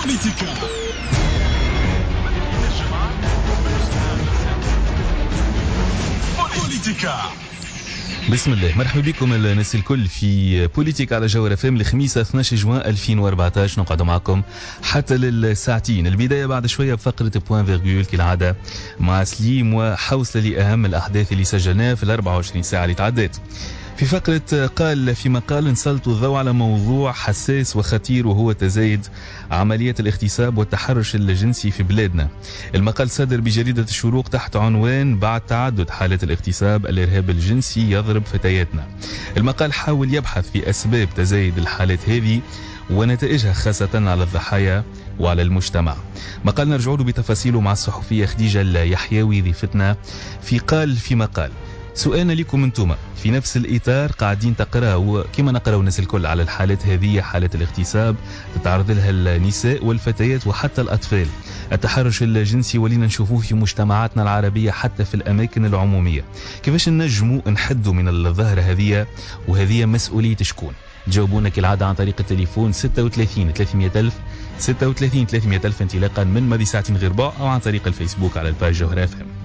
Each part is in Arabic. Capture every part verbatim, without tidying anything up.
بوليتيكا. بوليتيكا. بسم الله، مرحبا بكم الناس الكل في بوليتيكا على جوهر اف ام الخميس اثني عشر جوان ألفين وأربعة عشر. نقعد معكم حتى للساعتين. البدايه بعد شويه بفقره بوان فيرغول كالعاده مع سليم وحوصله لاهم الاحداث اللي سجلناها في ال أربعة وعشرين ساعه اللي تعدت. في فقرة قال في مقال نسلط الضوء على موضوع حساس وخطير، وهو تزايد عملية الاغتصاب والتحرش الجنسي في بلادنا. المقال صدر بجريدة الشروق تحت عنوان بعد تعدد حالات الاغتصاب الإرهاب الجنسي يضرب فتياتنا. المقال حاول يبحث في أسباب تزايد الحالات هذه ونتائجها خاصة على الضحايا وعلى المجتمع. مقال نرجع له بتفاصيله مع الصحفية خديجة اليحيوي ضيفتنا في قال في مقال. سؤالنا لكم انتم في نفس الإطار قاعدين تقرأوا كما نقرأوا الناس الكل على الحالات هذه، حالات الاغتصاب تتعرض لها النساء والفتيات وحتى الأطفال. التحرش الجنسي ولينا نشوفوه في مجتمعاتنا العربية حتى في الأماكن العمومية. كيفاش نجموا نحدوا من الظاهرة هذه، وهذه مسؤولية شكون؟ جاوبونا كالعادة عن طريق التليفون ستة وثلاثين ثلاثمية ألف ستة وثلاثين ثلاثمية ألف انطلاقا من ماضي ساعتين غير ربع، أو عن طريق الفيسبوك على الباج جوهر اف ام.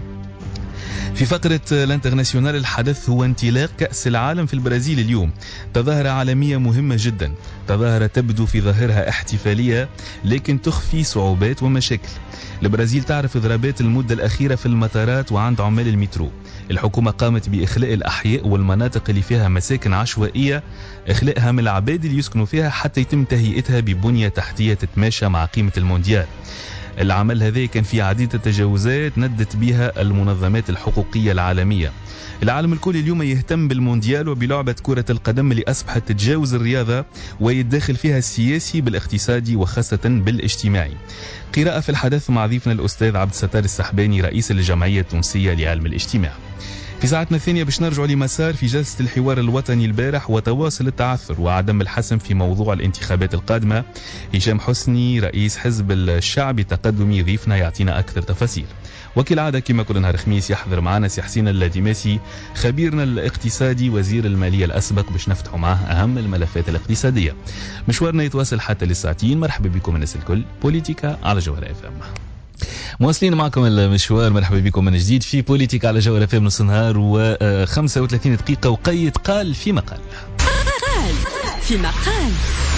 في فقرة الانترناسيونال الحدث هو انطلاق كأس العالم في البرازيل اليوم. تظاهرة عالمية مهمة جدا، تظاهرة تبدو في ظاهرها احتفالية لكن تخفي صعوبات ومشاكل. البرازيل تعرف إضرابات المدة الأخيرة في المطارات وعند عمال المترو. الحكومة قامت بإخلاء الأحياء والمناطق اللي فيها مساكن عشوائية، إخلاءها من العباد اللي يسكنوا فيها حتى يتم تهيئتها ببنية تحتية تتماشى مع قيمة المونديال. العمل هذا كان فيه عديد التجاوزات ندت بها المنظمات الحقوقية العالمية. العالم الكل اليوم يهتم بالمونديال وبلعبة كرة القدم اللي أصبحت تتجاوز الرياضة ويتداخل فيها السياسي بالاقتصادي وخاصة بالاجتماعي. قراءة في الحدث مع ضيفنا الأستاذ عبد الستار السحباني رئيس الجمعية التونسية لعلم الاجتماع. في ساعتنا الثانية باش نرجعوا لمسار في جلسة الحوار الوطني البارح وتواصل التعثر وعدم الحسم في موضوع الانتخابات القادمة. هشام حسني رئيس حزب الشعب التقدمي ضيفنا يعطينا أكثر تفاصيل. وكالعادة كما كل نهار خميس يحضر معنا سي حسين الدماسي خبيرنا الاقتصادي وزير المالية الأسبق باش نفتحوا معه أهم الملفات الاقتصادية. مشوارنا يتواصل حتى للساعتين. مرحبا بكم الناس الكل. بوليتيكا على جوهر اف ام. مواصلين معكم المشوار. مرحبا بكم من جديد في بوليتيكا على جوهر اف ام نص نهار وخمسة وثلاثين دقيقة وقيد قال في مقال. قال في مقال.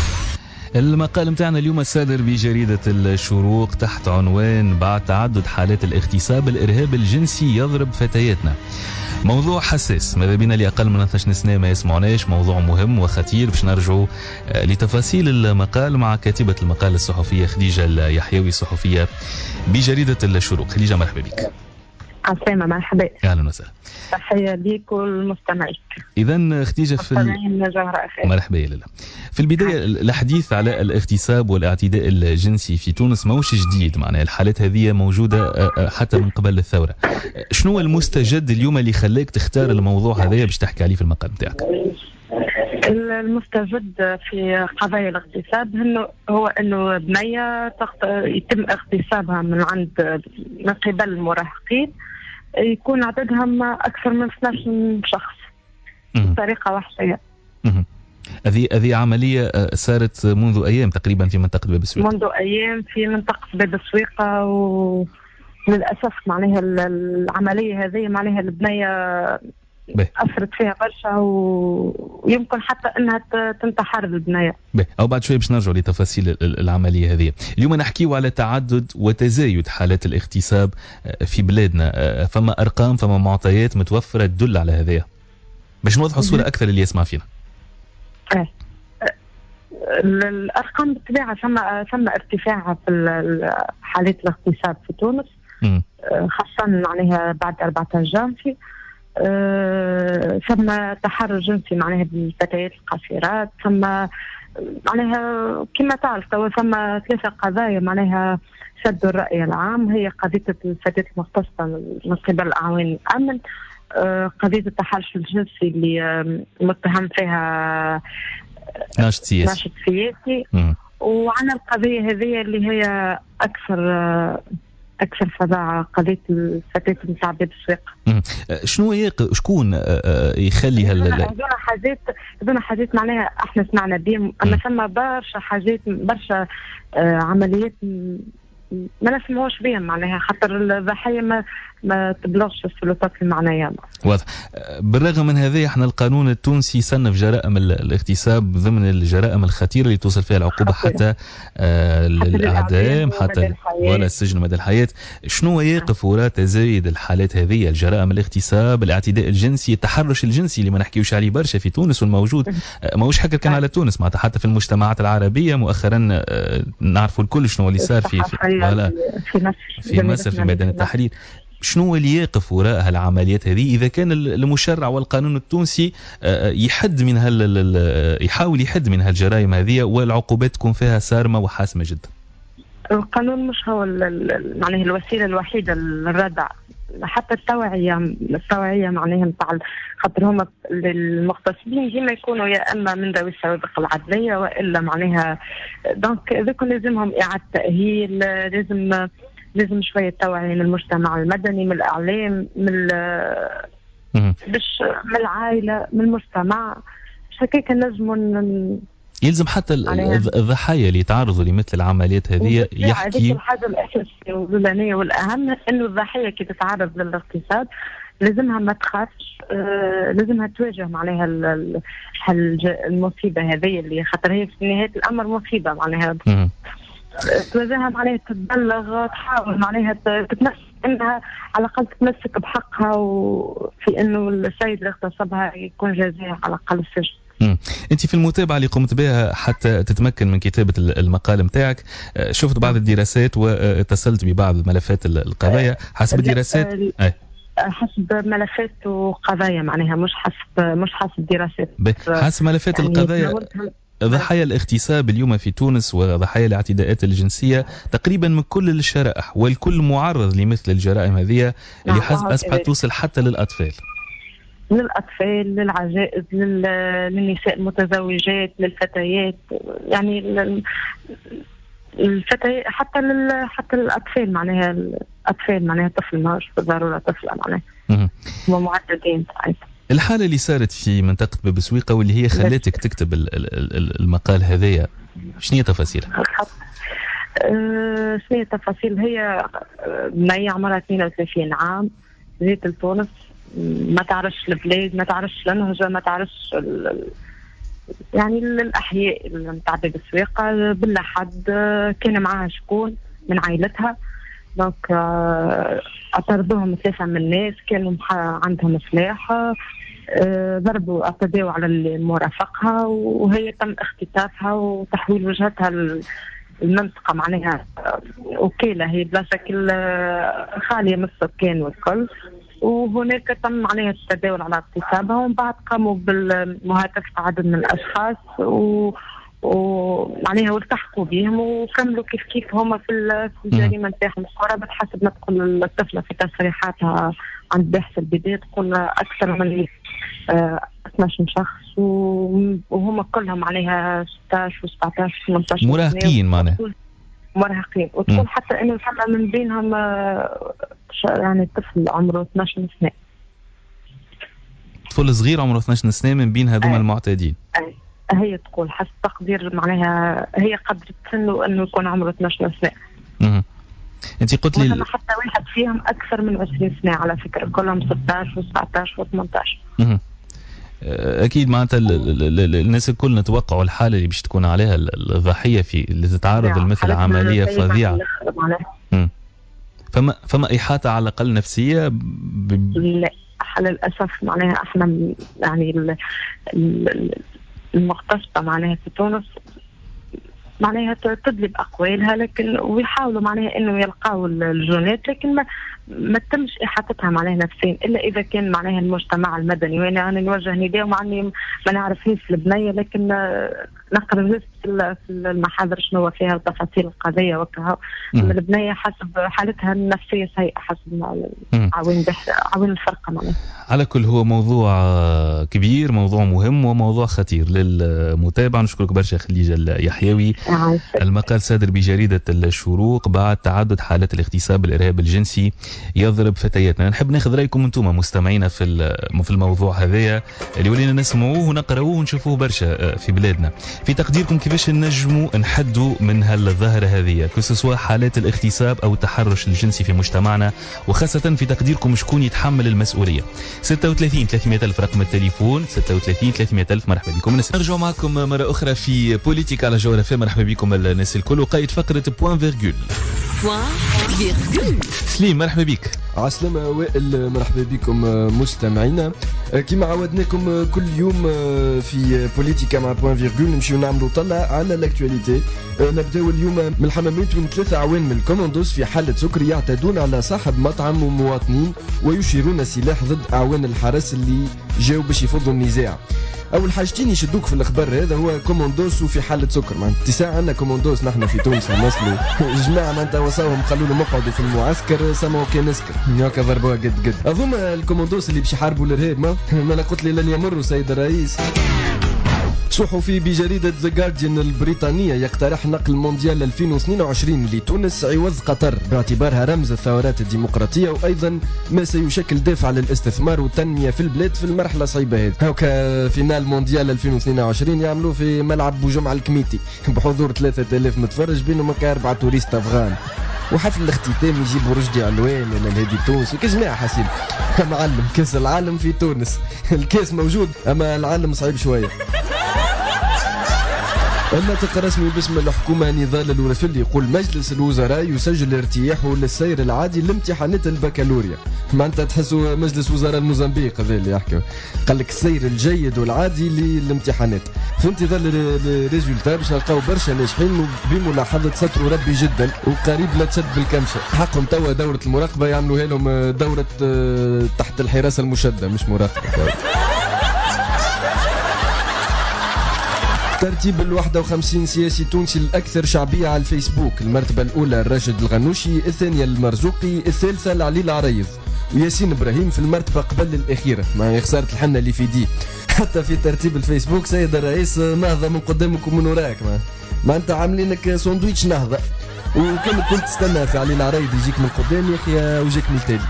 المقال متاعنا اليوم الصادر بجريدة الشروق تحت عنوان بعد تعدد حالات الاغتصاب الإرهاب الجنسي يضرب فتياتنا. موضوع حساس، ماذا بينا لأقل من اثناش سنة ما يسمعناش. موضوع مهم وخطير. باش نرجعوا لتفاصيل المقال مع كاتبة المقال الصحفية خديجة اليحيوي صحفية بجريدة الشروق. خديجة مرحبا بك. عسلامة، مرحبا. أهلا وسهلا. تحية ليك وللمستمعين. إذن خديجة في ال... مرحبا يا لالا. في البداية الحديث على الاغتصاب والاعتداء الجنسي في تونس موش جديد، معناها الحالات هذه موجودة حتى من قبل الثورة. شنو المستجد اليوم اللي خلاك تختار الموضوع هذا باش تحكي عليه في المقال نتاعك؟ المستجد في قضايا الاغتصاب انه هو انه بنية تخت... يتم اغتصابها من عند من قبل المراهقين، يكون عددهم اكثر من اثناش شخص بطريقة وحشية. هذه هذه عملية صارت منذ أيام تقريبا في منطقة باب السويقة. منذ أيام في منطقة باب السويقة، وللأسف معناها العملية هذه معناها البنية أثرت فيها برشا ويمكن حتى أنها تنتحر البنية. أو بعد شوي باش نرجع لتفاصيل العملية هذه. اليوم نحكيو على تعدد وتزايد حالات الاغتصاب في بلادنا. فما أرقام، فما معطيات متوفرة تدل على هذا باش نوضحوا الصورة أكثر اللي يسمع فينا. اه الارقام بالطبيعه ثم ثم ارتفاع في حالات الاغتصاب في تونس، خاصه معناها بعد أربعة عشر جانفي. ثم تحرش جنسي معناها بالفتيات القصيرات، ثم معناها كما تعرف توا ثم ثلاثه قضايا معناها شدوا الراي العام. هي قضيه الفتيات المغتصبه من قبل اعوان الامن، قضيه التحرش الجنسي اللي متهم فيها ناشط سياسي ناشط سياسي. وعنا القضية هذه اللي هي أكثر أكثر فظاعة قضية الفتاة نتاع باب السويق. شنو هي شكون يخلي هال هذول حاجات هذول حاجات معناها احنا سمعنا بهم، اما ثم برشا حاجات برشا آه عمليات ما نسمعوش بهم معناها خاطر الضحيه ما ما تبلغش السلطات المعنيه. واضح. بالرغم من هذا احنا القانون التونسي يصنف جرائم الاغتصاب ضمن الجرائم الخطيره اللي توصل فيها العقوبه حتى آه للاعدام، حتى ولا السجن مدى الحياه. شنو يقف وراء تزايد الحالات هذه، الجرائم الاغتصاب، الاعتداء الجنسي، التحرش الجنسي اللي ما نحكيوش عليه برشا في تونس والموجود آه ماهوش حكر كان على تونس، معناتها حتى في المجتمعات العربيه مؤخرا آه نعرفوا الكل شنو اللي صار في في, في مصر في مصر في ميدان التحرير. شنو اللي يقف وراء هالعمليات هذه إذا كان المشرع والقانون التونسي يحد من هال يحاول يحد من هالجرائم هذه والعقوبات تكون فيها صارمة وحاسمة جدا؟ القانون مش هو معناه الوسيلة الوحيدة للردع، حتى التوعية التوعية معناها نتاع خاطر هما المغتصبين ديما يكونوا يا اما من ذوي السوابق العدلية والا معناها دونك ذوك لازمهم إعادة تأهيل، لازم لازم شوية توعية من المجتمع المدني، من الإعلام، من بش من العائلة، من المجتمع، مش هكاك نجموا يلزم حتى الضحايا اللي يتعرضوا لمثل العمليات هذه يحكي. هذه الحاجة الأساسية والأولانية والأهم إنه الضحية كي تتعرض للاغتصاب لازمها ما تخافش، آه لازمها تواجه معناها المصيبة هذه اللي خاطر هي في نهاية الأمر مصيبة معناها تواجهها معناها تتبلغ، تحاول معناها تتمسك انها على الاقل تتمسك بحقها وفي انه السيد اللي اغتصبها يكون جازيه على الاقل السجن. امم انت في المتابعه اللي قمت بها حتى تتمكن من كتابه المقال نتاعك شفت بعض الدراسات واتصلت ببعض ملفات القضايا حسب الدراسات أي. حسب ملفات وقضايا معناها مش حسب مش حسب دراسات حسب ملفات يعني القضايا. ضحايا الاغتصاب اليوم في تونس وضحايا الاعتداءات الجنسية تقريبا من كل الشرائح والكل معرض لمثل الجرائم هذه اللي حسب أصبحت توصل حتى للأطفال للأطفال للعجائز للنساء المتزوجات للفتيات، يعني الفتيات حتى لل حتى للأطفال معناها الأطفال معناها طفل ماهوش بالضرورة طفلة معناها هم معددين. الحالة اللي صارت في منطقة باب سويقة واللي هي خلتك تكتب المقال هذايا شنو هي تفاصيلها؟ أه شنو هي تفاصيل؟ هي بنية عمرها اثنين وثلاثين عام جيت لتونس، ما تعرفش البلاد، ما تعرفش النهجة، ما تعرفش يعني الأحياء نتاع باب سويقة بلا حد، كان معاها شكون من عائلتها دونك اعترضوهم ثلاثة من الناس كانوا عندهم سلاح، أه ضربوا اعتدوا على المرافقها وهي تم اختطافها وتحويل وجهتها المنطقة معناها وكيلة هي بلا شكل خالية من السكان والكل، وهناك تم معناها التداول على اغتصابها ومن بعد قاموا بالمهاتفة عدد من الأشخاص و ومعناها والتحقوا بهم وكملوا كيف كيف هما في الجريمه نتاعهم القرابه حسب ما تقول الطفله في تصريحاتها عند باحث البدايه تقول اكثر من اثناش شخص وهم كلهم معناها ستة عشر و17 و18 مراهقين معناها مراهقين وتقول حتى انه ثم من بينهم يعني طفل عمره اثناش سنه، طفل صغير عمره اثناش سنه من بين هذوما المعتادين. أي. هي تقول حسب تقدير معناها هي قدرت سنه انه يكون عمره اثناش سنه. اها انت قلت لي ال... حتى واحد فيهم اكثر من عشرين سنه على فكره كلهم ستة عشر و17 و18. اها اكيد معناتها الناس الكل نتوقعوا الحاله اللي باش تكون عليها الضحيه في اللي تتعرض لمثل عمليه فظيعه. فما فما احاطه على الاقل نفسيه ب... لا للاسف معناها احنا يعني المغتصبه معناها في تونس معناها تدلي بأقوالها لكن ويحاولوا معناها انه يلقاوا الجنات لكن ما ما تتمش إحاطتها معناها نفسيا إلا إذا كان معناها المجتمع المدني. وأنا أنا نوجه نداء مع إني ما نعرفهاش البنية، لكن نقرأ جزء في المحاضر شنو فيها وتفاصيل القضية وكها. البنية حسب حالتها النفسية سيئة حسب عوين عوين الفرقة معناها. على كل هو موضوع كبير، موضوع مهم وموضوع خطير للمتابعة. نشكرك برشا خليجة اليحيوي. المقال صادر بجريدة الشروق بعد تعدد حالات الاغتصاب الإرهاب الجنسي يضرب فتياتنا. نحب ناخذ رأيكم أنتم مستمعينا في في الموضوع هذايا اللي ولينا نسمعوه ونقرأوه ونشوفوه برشا في بلادنا. في تقديركم كيفاش نجموا نحدوا من هالظاهرة هذه كسوا حالات الاغتصاب أو التحرش الجنسي في مجتمعنا، وخاصة في تقديركم شكون يتحمل المسؤولية؟ ستة وثلاثين ثلاثمئة ألف رقم التليفون، ستة وثلاثين ثلاثمئة ألف. مرحبا بكم. نرجع معكم مرة أخرى في بوليتيك على جوهر اف ام. مرحبا بكم الناس الكل، وقايد فقرة بوان فيرغول. بوان فيرغول. سليم مرحبا بك. عسلامة وائل، مرحبا بكم مستمعينا. كما عودناكم كل يوم في بوليتيكا مع بوان فيرغول نمشيو نعملوا طلع على لاكتواليتي. نبداو اليوم من الحمامات وين ثلاثة عوان من الكوموندوس في حالة سكر يعتدون على صاحب مطعم ومواطنين ويشيرون السلاح ضد أعوان الحرس اللي جاوا باش يفضوا النزاع. اول حاجتين يشدوك في الخبر هذا هو كوموندوس وفي حاله سكر. معناتها اتساع عندنا كوموندوس نحن في تونس ونصلوا جماعه معناتها وصاوهم قالوا لهم اقعدوا في المعسكر سمعوا كان نسكر هكا ضربوها قد قد. اظن الكوموندوس اللي باش يحاربوا الارهاب ما ما انا قلت لي لن يمروا سيد الرئيس. صحفي بجريدة ذا جارديان البريطانية يقترح نقل مونديال ألفين واثنين وعشرين لتونس عوض قطر باعتبارها رمز الثورات الديمقراطية وأيضا ما سيشكل دافع للاستثمار والتنمية في البلاد في المرحلة الصعيبة هذه. هاكا فينال مونديال ألفين واثنين وعشرين يعملوا في ملعب بوجمع الكميتي بحضور ثلاثة آلاف متفرج بينهم هكا أربعة توريست أفغان. وحفل الاختتام يجيبوا رشدي علوان ولا الهادي التونسي كجماعة حسين. معلم كاس العالم في تونس الكاس موجود أما العالم صعيب شوية. الناطق الرسمي باسم الحكومة نضال الورفلي يقول مجلس الوزراء يسجل ارتياحه للسير العادي لامتحانات البكالوريا. ما انت تحسوا مجلس وزراء الموزمبيق هذا اللي يحكي قال لك السير الجيد والعادي للامتحانات. في انتظار الريزولتا باش نلقاو برشا ناجحين بملاحظة ستر ربي جدا وقريب لا تشد بالكمشة. حقهم توا دورة المراقبة يعملوها لهم دورة تحت الحراسة المشدة مش مراقبة. ترتيب الواحد وخمسين سياسي تونسي الأكثر شعبية على الفيسبوك. المرتبة الأولى الراشد الغنوشي، الثانية المرزوقي، الثالثة العلي العريض، وياسين إبراهيم في المرتبة قبل الأخيرة مع خسارة الحنة اللي في دي. حتى في ترتيب الفيسبوك سيد الرئيس نهضة من قدامك ومن وراك ما, ما أنت عاملينك ساندويتش نهضة وكان كنت تستنى في علي العريض يجيك من قدام يا أخي وجيك من التالي.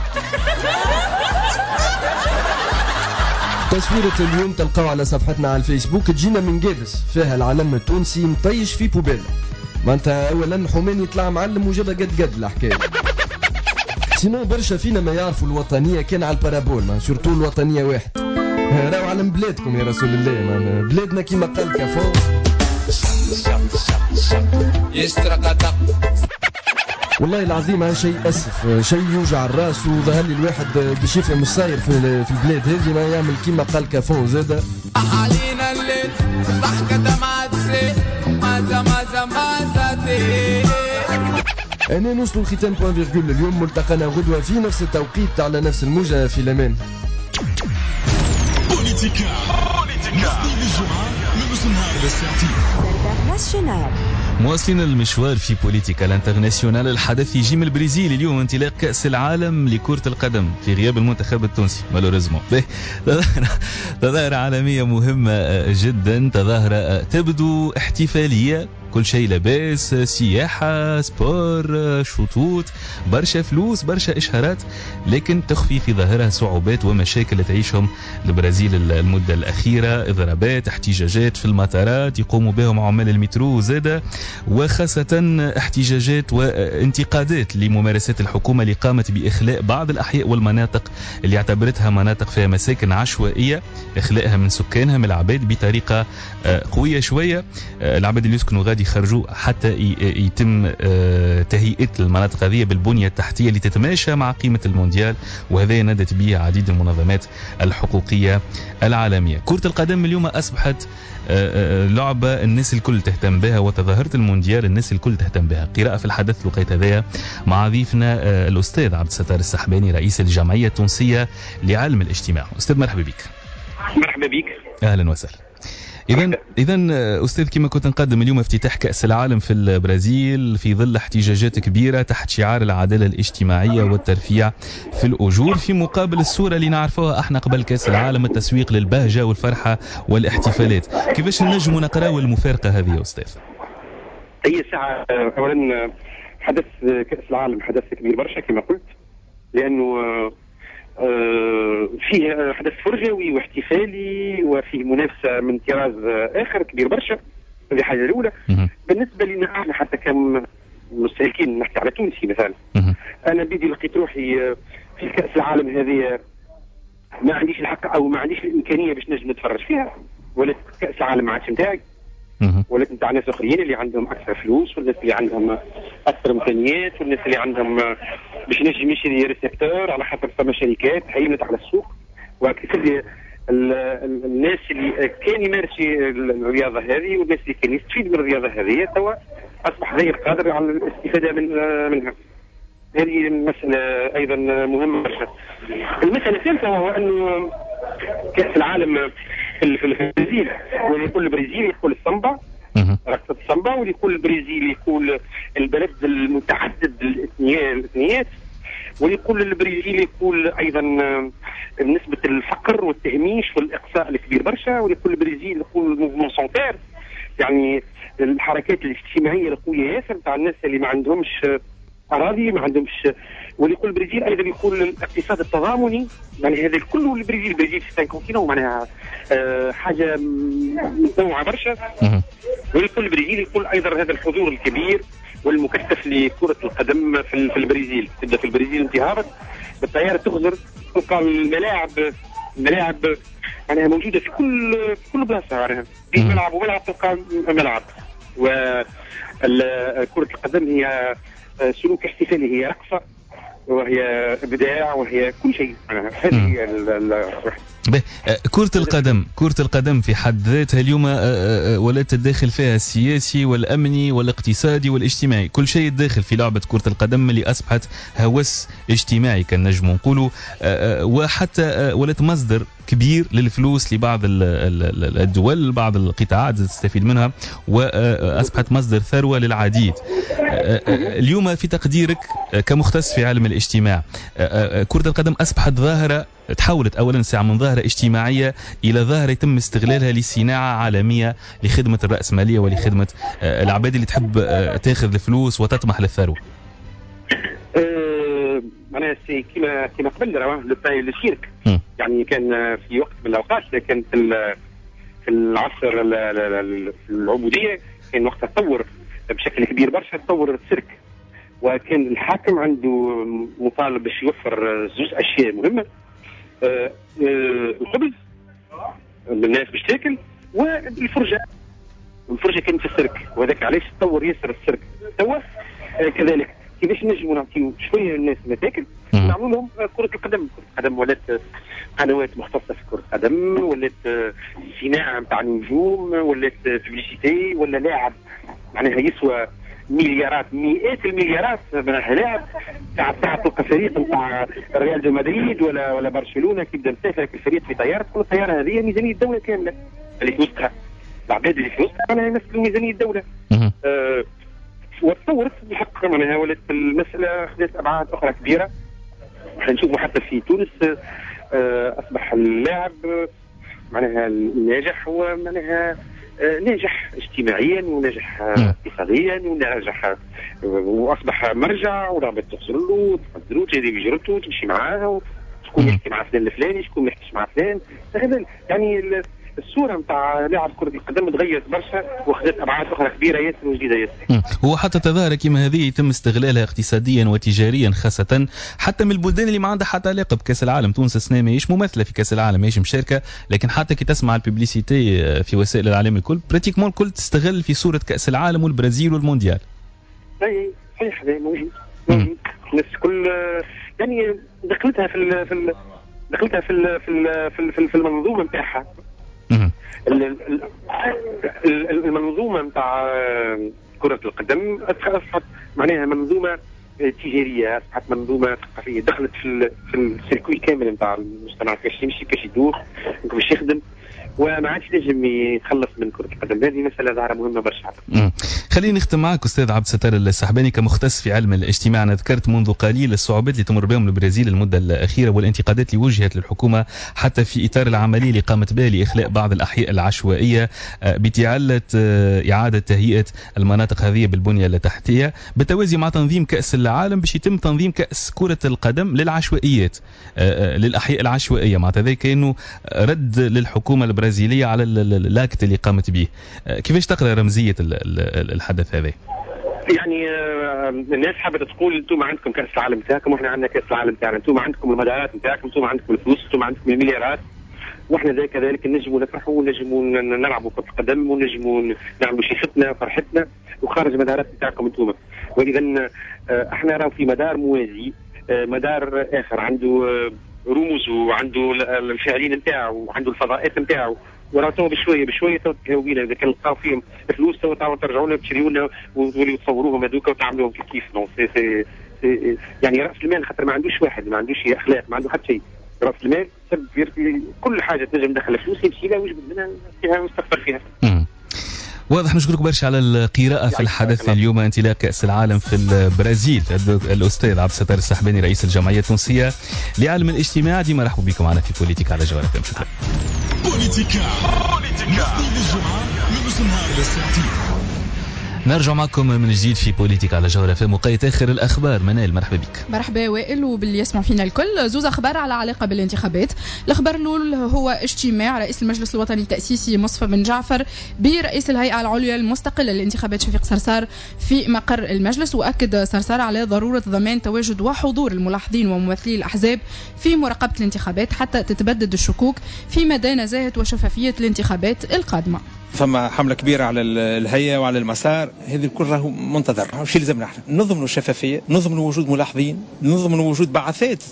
تصويرة اليوم تلقاو على صفحتنا على الفيسبوك تجينا من جابس فيها العلم التونسي مطيش في بوبيلا. ما انت اولا حماني يطلع معلم وجابها قد قد الحكايه. سينو برشا فينا ما يعرفوا الوطنيه كان على البارابول ما سورتو الوطنيه واحد. راهو علم بلادكم يا رسول الله ما بلادنا كيما قال كفو. والله العظيم شيء اسف شيء يوجع الراس وظهر لي الواحد باش يفهم الصاير في في البلاد هذه ما يعمل كيما قال كافون زاده. علينا الليل ضحكه دمعة سيل مازا مازا مازا انا نوصلوا لختام بوان فيرغول اليوم. ملتقانا غدوه في نفس التوقيت على نفس الموجه في الامان. بوليتيكا بوليتيكا من نهار الساعتين. مواصلين المشوار في بوليتيكا الانترناسيونال. الحدث يجي من البرازيل اليوم انطلاق كأس العالم لكرة القدم في غياب المنتخب التونسي مالوريزمون. تظاهرة عالمية مهمة جدا، تظاهرة تبدو احتفالية كل شيء لاباس، سياحة، سبور، شطوط، برشا فلوس، برشا إشهارات، لكن تخفي في ظاهرها صعوبات ومشاكل تعيشهم البرازيل المدة الأخيرة. إضرابات، احتجاجات في المطارات يقوموا بهم عمال المترو زادة، وخاصة احتجاجات وانتقادات لممارسات الحكومة اللي قامت بإخلاء بعض الأحياء والمناطق اللي اعتبرتها مناطق فيها مساكن عشوائية، إخلاءها من سكانها من العباد بطريقة قوية شوية. العباد اللي يسكنوا غادي يخرجوا حتى يتم تهيئة المناطق هذه بالبنية التحتية اللي تتماشى مع قيمة المونديال، وهذا ندت به عديد المنظمات الحقوقية العالمية. كرة القدم اليوم أصبحت لعبة الناس الكل تهتم بها، وتظاهرة المونديال الناس الكل تهتم بها. قراءة في الحدث لقيت هذايا مع ضيفنا الأستاذ عبد الستار السحباني رئيس الجمعية التونسية لعلم الاجتماع. أستاذ مرحبا بك. مرحبا بك. أهلا وسهلا. إذا إذا أستاذ، كما كنت نقدم اليوم افتتاح كأس العالم في البرازيل في ظل احتجاجات كبيرة تحت شعار العدالة الاجتماعية والترفيع في الأجور، في مقابل الصورة اللي نعرفوها احنا قبل كأس العالم، التسويق للبهجة والفرحة والاحتفالات. كيفاش نجم نقراو المفارقة هذه يا أستاذ؟ هي ساعة أولا حدث كأس العالم حدث كبير برشا كما قلت، لأنه فيه حدث فرجوي واحتفالي وفيه منافسة من طراز آخر كبير برشا. هذه حاجة الأولى. بالنسبة لنا احنا حتى كمستهلكين، نحكي على تونسي مثلا، أنا بيدي لقيت روحي في كأس العالم هذه ما عنديش الحق أو ما عنديش الإمكانية باش نجم نتفرج فيها، ولات كأس العالم ما عادش نتاعي، ولات نتاع ناس آخرين اللي عندهم أكثر فلوس، والناس اللي عندهم أكثر إمكانيات، والناس اللي عندهم باش نجم يشري ريسبتور، على خاطر فما شركات هيمنت على السوق. وكثير الناس اللي كان يمارسوا الرياضة هذه والناس اللي كان يستفيد من الرياضة هذه توا أصبح غير قادر على الاستفادة من منها. هذه مسألة أيضا مهمة برشا. المسألة الثالثة وهو أنه كأس العالم في البرازيل، ويقول البرازيل يقول السامبا، رقصة السامبا، ويقول البرازيل يقول البلد المتعدد الإثنيات، ويقول البرازيل يقول أيضا نسبة الفقر والتهميش والإقصاء الكبير برشا، ويقول البرازيل يقول موفمون سونتير، يعني الحركات الاجتماعية القوية ياسر تاع الناس اللي ما عندهمش أراضي، ما عندهمش. ويقول البرازيل أيضا يقول الاقتصاد التضامني، يعني هذا كله البرازيل. البرازيل في سان كونتينون معناها أه حاجة متنوعة برشا. ويقول البرازيل يقول أيضا هذا الحضور الكبير والمكثف لكرة القدم في البرازيل. تبدأ في البرازيل انتهارت بالطيارة تغزر، تلقى الملاعب الملاعب معناها موجودة في كل في كل بلاصة، معناها في ملعب وملعب تلقى ملعب. وكرة القدم هي سلوك احتفالي، هي رقصة وهي ابداع وهي كل شيء. هذه هي كرة القدم. كرة القدم في حد ذاتها اليوم ولا تداخل فيها السياسي والامني والاقتصادي والاجتماعي، كل شيء يتداخل في لعبة كرة القدم اللي اصبحت هوس اجتماعي كان نجم نقولوا، وحتى ولات مصدر كبير للفلوس لبعض الدول، بعض القطاعات تستفيد منها، واصبحت مصدر ثروة للعديد. اليوم في تقديرك كمختص في علم الاجتماع، كرة القدم اصبحت ظاهرة، تحولت اولا ساعة من ظاهرة اجتماعية الى ظاهرة يتم استغلالها لصناعة عالمية لخدمة الرأسمالية ولخدمة العباد اللي تحب تاخذ الفلوس وتطمح للثروة. أه معناها كما كما قبل لو الشرك، يعني كان في وقت من الاوقات كان في في العصر العبودية كان وقت تطور بشكل كبير برشا، تطور السيرك، وكان الحاكم عنده مطالب باش يوفر زوج اشياء مهمه، آه آه الخبز الناس باش تاكل، والفرجه. الفرجه كانت في السيرك، وهذاك علاش تطور ياسر السيرك. توا آه كذلك كيفاش نجموا نعطيو شويه للناس ما تاكل، نعملوا لهم كره القدم. كره القدم ولات قنوات مختصه في كره القدم، ولات صناعه نتاع نجوم، ولات ببليسيتي، ولا لاعب معناها يسوى مليارات مئات المليارات معناها لاعب. ساعات ساعات تلقى فريق نتاع ريال دو مدريد ولا ولا برشلونه كيبدا مسافر الفريق في طياره، تكون الطياره هذه ميزانيه الدوله كامله اللي في وسطها، العباد اللي في وسطها معناها يمثلوا ميزانيه الدوله. أه وتطورت بالحق معناها، ولات المساله خذت ابعاد اخرى كبيره. نشوفوا حتى في تونس أه اصبح اللاعب معناها الناجح هو معناها ناجح اجتماعيا وناجح اقتصاديا وناجح، واصبح مرجع ورغبت تخسر له تقدروا تجري بجرته تمشي معاه، شكون يحكي مع فلان الفلاني، شكون ما يحكيش مع فلان. هذا يعني الصوره نتاع لاعب كره القدم تغيرت برشا واخذت ابعاد اخرى كبيره ياسر وجديده ياسر. هو حتى تظاهر كما هذه يتم استغلالها اقتصاديا وتجاريا، خاصه حتى من البلدان اللي ما عندها حتى علاقه بكاس العالم. تونس السنه ماهيش ممثله في كاس العالم، ماهيش مشاركه، لكن حتى كي تسمع الببليسيتي في وسائل الاعلام الكل براتيكمون الكل تستغل في صوره كاس العالم والبرازيل والمونديال. اي صحيح هذا موجود موجود الناس كل يعني دخلتها في ال في ال دخلتها في ال في ال في, ال في المنظومه نتاعها. المنظومه نتاع كره القدم اصبحت معناها منظومه تجاريه، اصبحت منظومه ثقافيه، دخلت في في السيركوي كامل نتاع المجتمع كيفاش يمشي كيفاش يدور كيفاش يخدم، وما عادش نجم يتخلص من كره القدم. هذه مساله ظاهره مهمه برشا. خليني نختم معك استاذ عبد الستار السحباني كمختص في علم الاجتماع. انا ذكرت منذ قليل الصعوبات اللي تمر بهم البرازيل المده الاخيره والانتقادات اللي وجهت للحكومه حتى في اطار العمليه اللي قامت بها لاخلاء بعض الاحياء العشوائيه بتعلة اعاده تهيئه المناطق هذه بالبنيه التحتيه بالتوازي مع تنظيم كاس العالم باش يتم تنظيم كاس كره القدم للعشوائيات للاحياء العشوائيه. مع ذلك كانه رد للحكومه البرازيليه على اللاكت اللي قامت به. كيفاش تقرا رمزيه الحدث هذا؟ يعني الناس حابه تقول انتم عندكم كاس العالم نتاعكم واحنا عندنا كاس العالم نتاعنا، انتم عندكم المدارات نتاعكم، انتم عندكم الفلوس، انتم عندكم المليارات، واحنا كذلك نجموا نفرحوا ونجموا نلعبوا كره القدم ونجموا نعملوا شيختنا وفرحتنا وخارج المدارات نتاعكم انتم. واذا احنا راهو في مدار موازي، مدار اخر عنده رموزه وعنده الفاعلين نتاعو وعنده الفضاءات نتاعو، وراه تو بشويه بشويه تو تهاوينا اذا كان لقاو فيهم فلوس تو ترجعوا لنا تشريوا لنا وتوليوا تصوروهم هذوك وتعملوهم كيف كيف. نو سي سي سي يعني راس المال خاطر ما عندوش واحد، ما عندوش اخلاق، ما عنده حتى شيء. راس المال سبب في كل حاجه تنجم ندخل فلوس يمشي لها ويجبد منها فيها ويستثمر فيها. واضح. نشكرك برشا على القراءة في الحدث اليوم انطلاق كأس العالم في البرازيل. الأستاذ عبد الستار السحباني رئيس الجمعية التونسية لعلم الاجتماع. ديما مرحبا بكم معنا في بوليتيكا على جوهر اف ام. شكرا. بوليتيكا الجمعة من نص النهار للساعتين. نرجع معكم من جديد في بوليتيكا على جوهر اف ام وقيت اخر الاخبار. منال مرحبا بك. مرحبا وائل وباللي يسمع فينا الكل. زوز اخبار على علاقه بالانتخابات. الخبر الاول هو اجتماع رئيس المجلس الوطني التاسيسي مصطفى بن جعفر برئيس الهيئه العليا المستقله للانتخابات شفيق صرصار في مقر المجلس، واكد صرصار على ضروره ضمان تواجد وحضور الملاحظين وممثلي الاحزاب في مراقبه الانتخابات حتى تتبدد الشكوك في مدى نزاهه وشفافيه الانتخابات القادمه. فما حملة كبيرة على الهيئة وعلى المسار، هذه الكل راهو منتظر. وش لازمنا احنا؟ نضمنوا الشفافية، نضمنوا وجود ملاحظين، نضمنوا وجود بعثات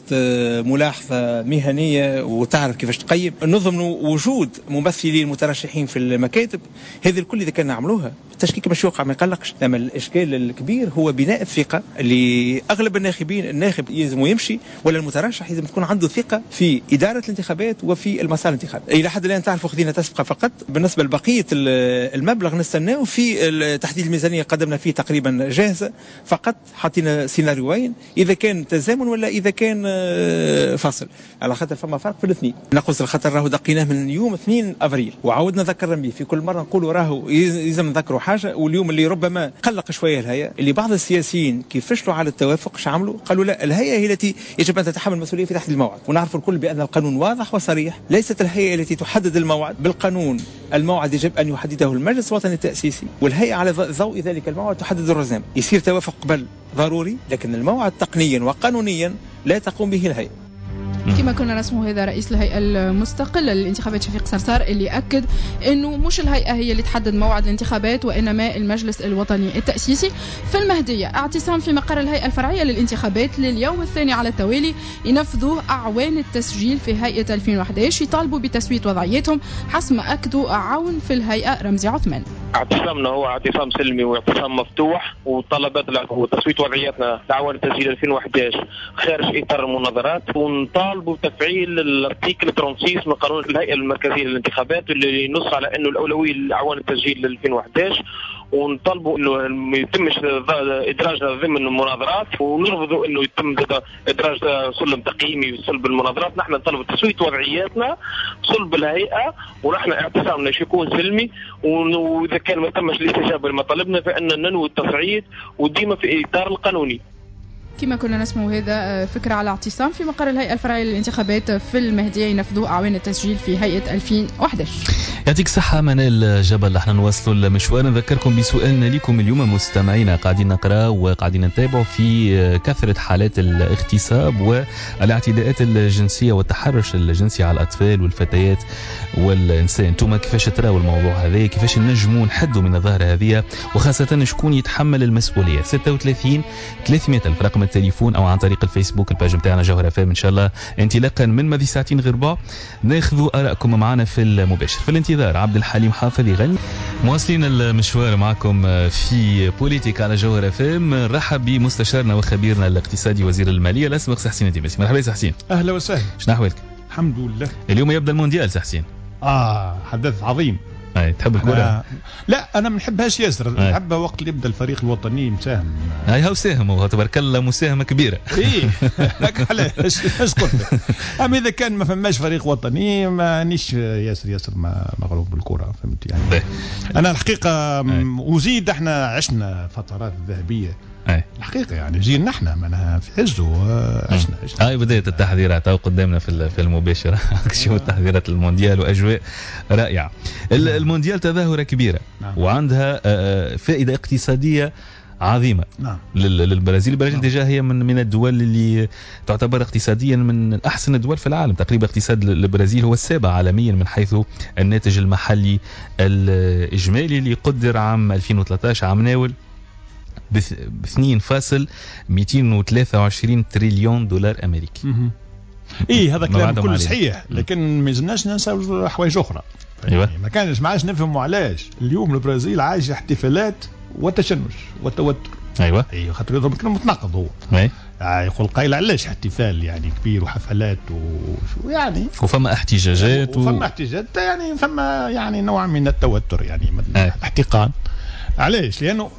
ملاحظة مهنية وتعرف كيفاش تقيم، نضمنوا وجود ممثلين مترشحين في المكاتب. هذه الكل إذا كان نعملوها التشكيك باش يوقع ما يقلقش. لما الإشكال الكبير هو بناء الثقة اللي أغلب الناخبين، الناخب يلزم يمشي ولا المترشح لازم تكون عنده ثقة في إدارة الانتخابات وفي المسار الانتخابي. إلى حد الآن تعرفوا خذينا تسبقة فقط. بالنسبة لبقية المبلغ نستناه في تحديد الميزانية قدمنا فيه تقريبا جاهزة، فقط حطينا سيناريوين إذا كان تزامن ولا إذا كان فصل، على خاطر فما فرق في الاثنين. نقص الخطر راهو دقيناه من يوم اثنين أفريل وعودنا ذكرنا به في كل مرة نقولوا راهو لازم نذكروا حاجة. واليوم اللي ربما قلق شوية الهيئة اللي بعض السياسيين كيف فشلوا على التوافق ايش عملوا؟ قالوا لا، الهيئة هي التي يجب أن تتحمل المسؤولية في تحديد الموعد. ونعرف الكل بأن القانون واضح وصريح، ليست الهيئة التي تحدد الموعد. بالقانون الموعد يجب أن يحدده المجلس الوطني التأسيسي، والهيئة على ضوء ذلك الموعد تحدد الرزام. يصير توافق قبل ضروري، لكن الموعد تقنيا وقانونيا لا تقوم به الهيئة. كما كنا نسمع هذا رئيس الهيئة المستقلة للانتخابات شفيق صرصار اللي أكد أنه مش الهيئة هي اللي تحدد موعد الانتخابات وإنما المجلس الوطني التأسيسي. في المهدية اعتصام في مقر الهيئة الفرعية للانتخابات لليوم الثاني على التوالي ينفذوا أعوان التسجيل في هيئة ألفين وأحد عشر يطالبوا بتسوية وضعيتهم حسب ما أكدوا عون في الهيئة رمزي عثمان. اعتصامنا هو اعتصام سلمي واعتصام مفتوح، وطلبات وتسوية وضعيتنا لعوان التسجيل ألفين وأحد عشر خارج إطار المناظرات، ونطالبوا بتفعيل الارتيكل ثلاثة وستين من قانون الهيئة المركزية للانتخابات اللي ينص على انه الاولويه لعوان التسجيل ألفين وأحد عشر، ونطالبوا انه ما يتمش ادراجنا ضمن المناظرات، ونرفضوا انه يتم ادراج سلم تقييمي وصلب المناظرات. نحن نطالب تسويه وضعياتنا صلب الهيئه، ونحن اعتصامنا يكون سلمي، واذا كان ما تمش الاستجابه لمطالبنا فان ننوي التصعيد وديما في اطار القانوني. كما كنا نسمع هذا فكرة على اعتصام في مقر الهيئة الفرعية للانتخابات في المهدية ينفذوا أعوان التسجيل في هيئة ألفين وأحد عشر. يعطيك الصحة منال جبل. احنا نواصلوا المشوار. نذكركم بسؤالنا لكم اليوم مستمعينا، قاعدين نقرأ وقاعدين نتابع في كثرة حالات الاغتصاب والاعتداءات الجنسية والتحرش الجنسي على الأطفال والفتيات والإنسان. انتم كيفاش تراوا الموضوع هذا؟ كيفاش نجموا نحدوا من الظاهرة هذه، وخاصة شكون يتحمل المسؤولية؟ ستة وثلاثين ثلاثمائة ألف رقم التليفون، او عن طريق الفيسبوك الباج نتاعنا جوهرة اف ام. ان شاء الله انطلاقا من ماضي ساعتين غير ربع ناخذوا ارائكم معنا في المباشر. في الانتظار عبد الحليم حافظ يغني. مواصلين المشوار معكم في بوليتيك على جوهرة اف ام. نرحب بمستشارنا وخبيرنا الاقتصادي وزير الماليه الاسبق سي حسين الدباسي. مرحبا سي حسين. اهلا وسهلا. شنو احوالك؟ الحمد لله. اليوم يبدا المونديال سي حسين. اه حدث عظيم. اي تحب الكره؟ لا انا ما نحبهاش ياسر، نحبها وقت اللي يبدا الفريق الوطني مساهم. هاي هاو ساهم، هو تبارك الله مساهمه كبيره. ايه لك علاش اش قلت؟ اما اذا كان ما فماش فريق وطني مانيش ياسر ياسر ما مغروب بالكره، فهمت يعني. انا الحقيقه وزيد احنا عشنا فترات ذهبيه. أي. الحقيقه يعني جينا احنا منها في عزه عشنا عشنا. هاي بدايه التحضيرات او قدامنا في في المباشره. شوفوا تحضيرات المونديال واجواء رائعه. المونديال تظاهره كبيره. نعم. وعندها فائده اقتصاديه عظيمه. نعم. للبرازيل. البرازيل ديجا هي من من الدول اللي تعتبر اقتصاديا من احسن الدول في العالم. تقريبا اقتصاد البرازيل هو السابع عالميا من حيث الناتج المحلي الاجمالي اللي قدر عام ألفين وثلاثة عشر عام ناول ب اثنين فاصل مئتين وثلاثة وعشرين تريليون دولار امريكي. ايه هذا كلام كل صحيح، لكن ما زلناش ننسى حوايج اخرى. ايوه يعني ما كانش معاش نفهموا علاش اليوم البرازيل عايش احتفالات وتشنج وتوتر. ايوه ايوه خاطر يضرب كلام متناقض هو. اي يعني يقول قايل علاش احتفال يعني كبير وحفلات ويعني وفما احتجاجات وفما و... احتجاجات يعني فما يعني نوع من التوتر يعني احتقان. علاش؟ لانه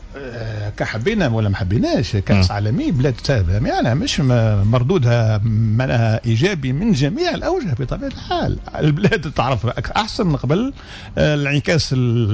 كحبينا ولا ما حبيناش كاس عالمي بلاد سابقه يعني مش مردودها معناها ايجابي من جميع الاوجه بطبيعه الحال. البلاد تعرف احسن قبل الانعكاس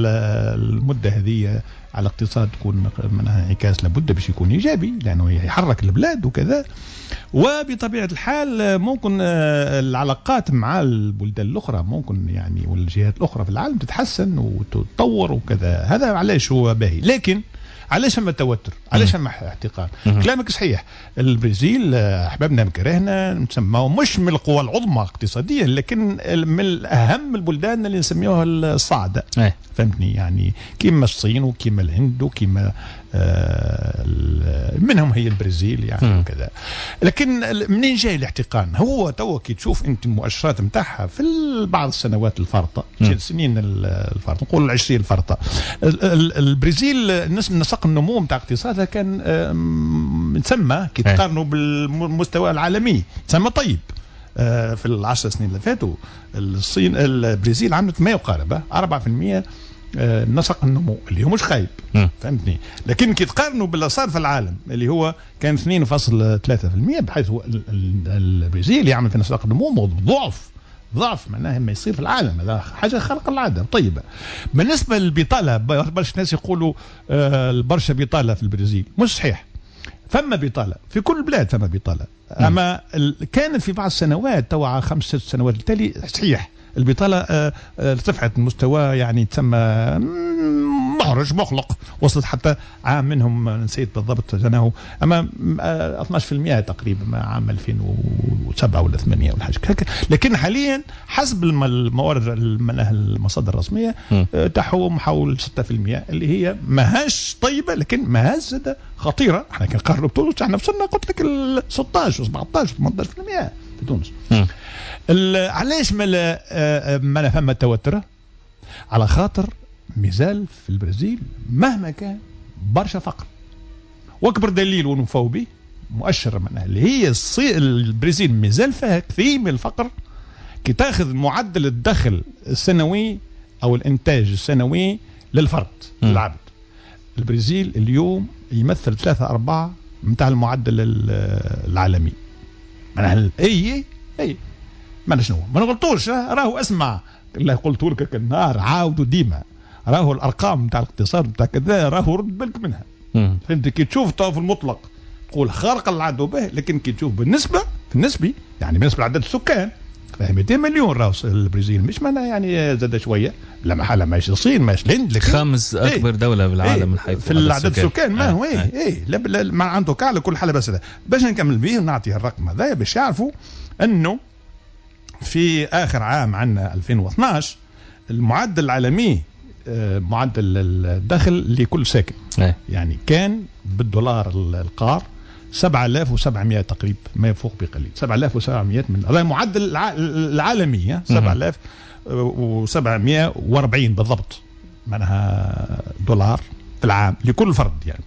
المده هذه على الاقتصاد تكون معناها انعكاس لابد باش يكون ايجابي لانه يحرك البلاد وكذا. وبطبيعه الحال ممكن العلاقات مع البلدان الاخرى ممكن يعني والجهات الاخرى في العالم تتحسن وتتطور وكذا. هذا علاش هو باهي. لكن علاش ما توتر؟ علاش ما احتقان؟ كلامك صحيح. البرازيل احبابنا مكرهنا نسموه مش من القوى العظمى اقتصاديا لكن من اهم البلدان اللي نسميوها الصاعده. فهمتني يعني كيما الصين وكيما الهند وكيما آه منهم هي البرازيل يعني وكذا. لكن منين جاي الاحتقان؟ هو تو كي تشوف انت المؤشرات نتاعها في بعض السنوات الفارطه السنين الفارطه نقول العشرين الفارطه البرازيل نسق النمو نتاع اقتصادها كان نسمى كي تقارنوا بالمستوى العالمي تسمى طيب. آه في العشر سنين اللي فاتوا الصين البرازيل عملت ما يقارب أربعة بالمئة آه نسق النمو اللي هو مش خايب. فهمتني. لكن كي تقارنوا باللي صار في العالم اللي هو كان اثنين فاصلة ثلاثة بالمئة بحيث البرازيل يعمل في نسق النمو ضعف ضعف معناها ما يصير في العالم. هذا حاجه خارقه للعاده طيبه. بالنسبه للبطاله برشا ناس يقولوا آه البرشا بطاله في البرازيل. مش صحيح. فما بطاله في كل البلاد فما بطاله. اما كانت في بعض السنوات تو خمس ست سنوات التالي صحيح البطاله ارتفعت المستوى يعني تسمى محرج مخلق وصلت حتى عام منهم نسيت بالضبط جناه اما اثناشر بالمئة تقريبا عام ألفين وسبعة ولا ثمانية ولا حاجه هكا. لكن حاليا حسب الموارد المصادر الرسميه تحوم حول ستة بالمئة اللي هي ماهاش طيبه لكن ماهاش خطيره. احنا كي نقارنوا بتونس احنا وصلنا قلت لك ال ستة عشر سبعة عشر ثمانية عشر بالمئة في تونس. علاش ما ما فما توتر؟ على خاطر مازال في البرازيل مهما كان برشا فقر. واكبر دليل ونفاو به مؤشر معناها اللي هي البرازيل مازال فيها كثير من الفقر. كي تاخذ معدل الدخل السنوي او الانتاج السنوي للفرد العبد البرازيل اليوم يمثل ثلاثة أربعة متاع المعدل العالمي. معناها اي اي ما شنو ما نغلطوش راهو اسمع اللي قلت لك النهار عاودوا ديما راهو الارقام نتاع الاقتصاد نتاع كذا راهو رد بالك منها. فهمت كي تشوف تو في المطلق تقول خارقه للعاده به، لكن كي تشوف بالنسبه بالنسبه يعني بالنسبه لعدد السكان مئتين مليون راهو البرازيل، مش معناها يعني زاد شويه، لا محاله ماشي الصين ماشي الهند، خامس اكبر ايه دوله بالعالم ايه من حيث في العدد السكان ما هو ايه ايه لا ما عنده على كل حاله. بس باش نكمل به ونعطي الرقم هذا باش يعرفوا انه في اخر عام عندنا ألفين واثناعش المعدل العالمي معدل الدخل لكل ساكن ايه. يعني كان بالدولار القار سبعة آلاف وسبعمائة تقريبا، ما يفوق بقليل، سبعة آلاف وسبعمائة من هذا المعدل العالمي، سبعة آلاف وسبعمائة وأربعين بالضبط معناها دولار في العام لكل فرد. يعني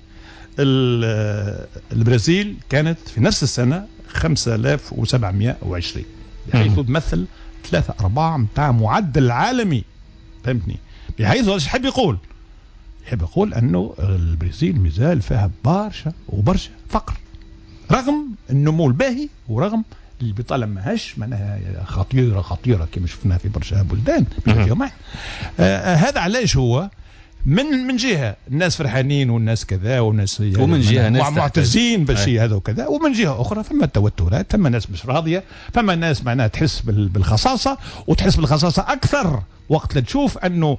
البرازيل كانت في نفس السنة خمسة آلاف وسبعمائة وعشرين، بحيث تمثل ثلاثة أرباع متاع معدل عالمي، فهمتني؟ بحيث ايش يحب يقول؟ يحب يقول انه البرازيل مازال فيها برشا وبرشا فقر رغم النمو الباهي ورغم البطاله ماهاش معناها خطيره خطيره كما شفناها في برشا بلدان اليوم. آه هذا علاش هو من من جهه الناس فرحانين والناس كذا والناس ومن جهه ناس معتزين بالشيء هذا وكذا، ومن جهه اخرى فما توترات، فما ناس مش راضيه، فما ناس معناها تحس بالخصاصه وتحس بالخصاصه اكثر وقت لا تشوف انه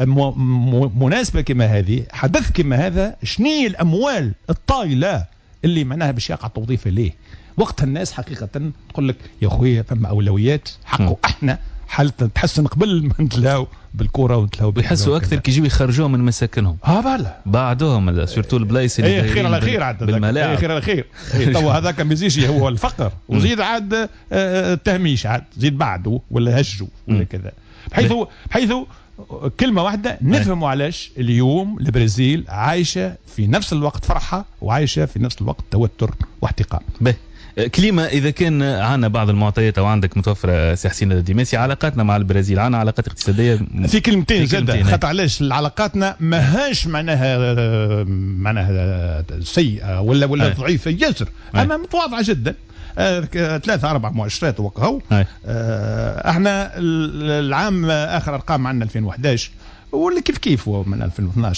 مناسبه كما هذه حدث كما هذا شنية الاموال الطايله اللي معناها باش يقع توظيفها ليه. وقتها الناس حقيقه تقول لك يا خويا فما اولويات حقه احنا حالتنا تحسن قبل ما نتلاو بالكره ونتلاو بيحسوا اكثر كي يجيو يخرجوهم من مساكنهم. ها بلا بعدهم سورتو البلايص اللي اي خير على خير عاد بالملاعب خير على خير. تو هذاك ما يزيدش هو الفقر وزيد عاد التهميش عاد زيد بعده ولا هجوا ولا كذا، بحيث بحيث كلمه واحده نفهموا علاش اليوم البرازيل عايشه في نفس الوقت فرحه وعايشه في نفس الوقت توتر واحتقان. كلمة إذا كان عنا بعض المعطيات أو عندك متوفرة سي حسين الدماسي، علاقاتنا مع البرازيل عنا علاقات اقتصادية في كلمتين زاد خاطر علاش علاقاتنا ماهاش معناها معناها سيئة ولا ولا ضعيفة ياسر، أما متواضعة جدا. آه ثلاثة أربع مؤشرات وقهو. آه احنا العام آخر أرقام عندنا ألفين وأحد عشر واللي كيف كيف هو من ألفين واثناعش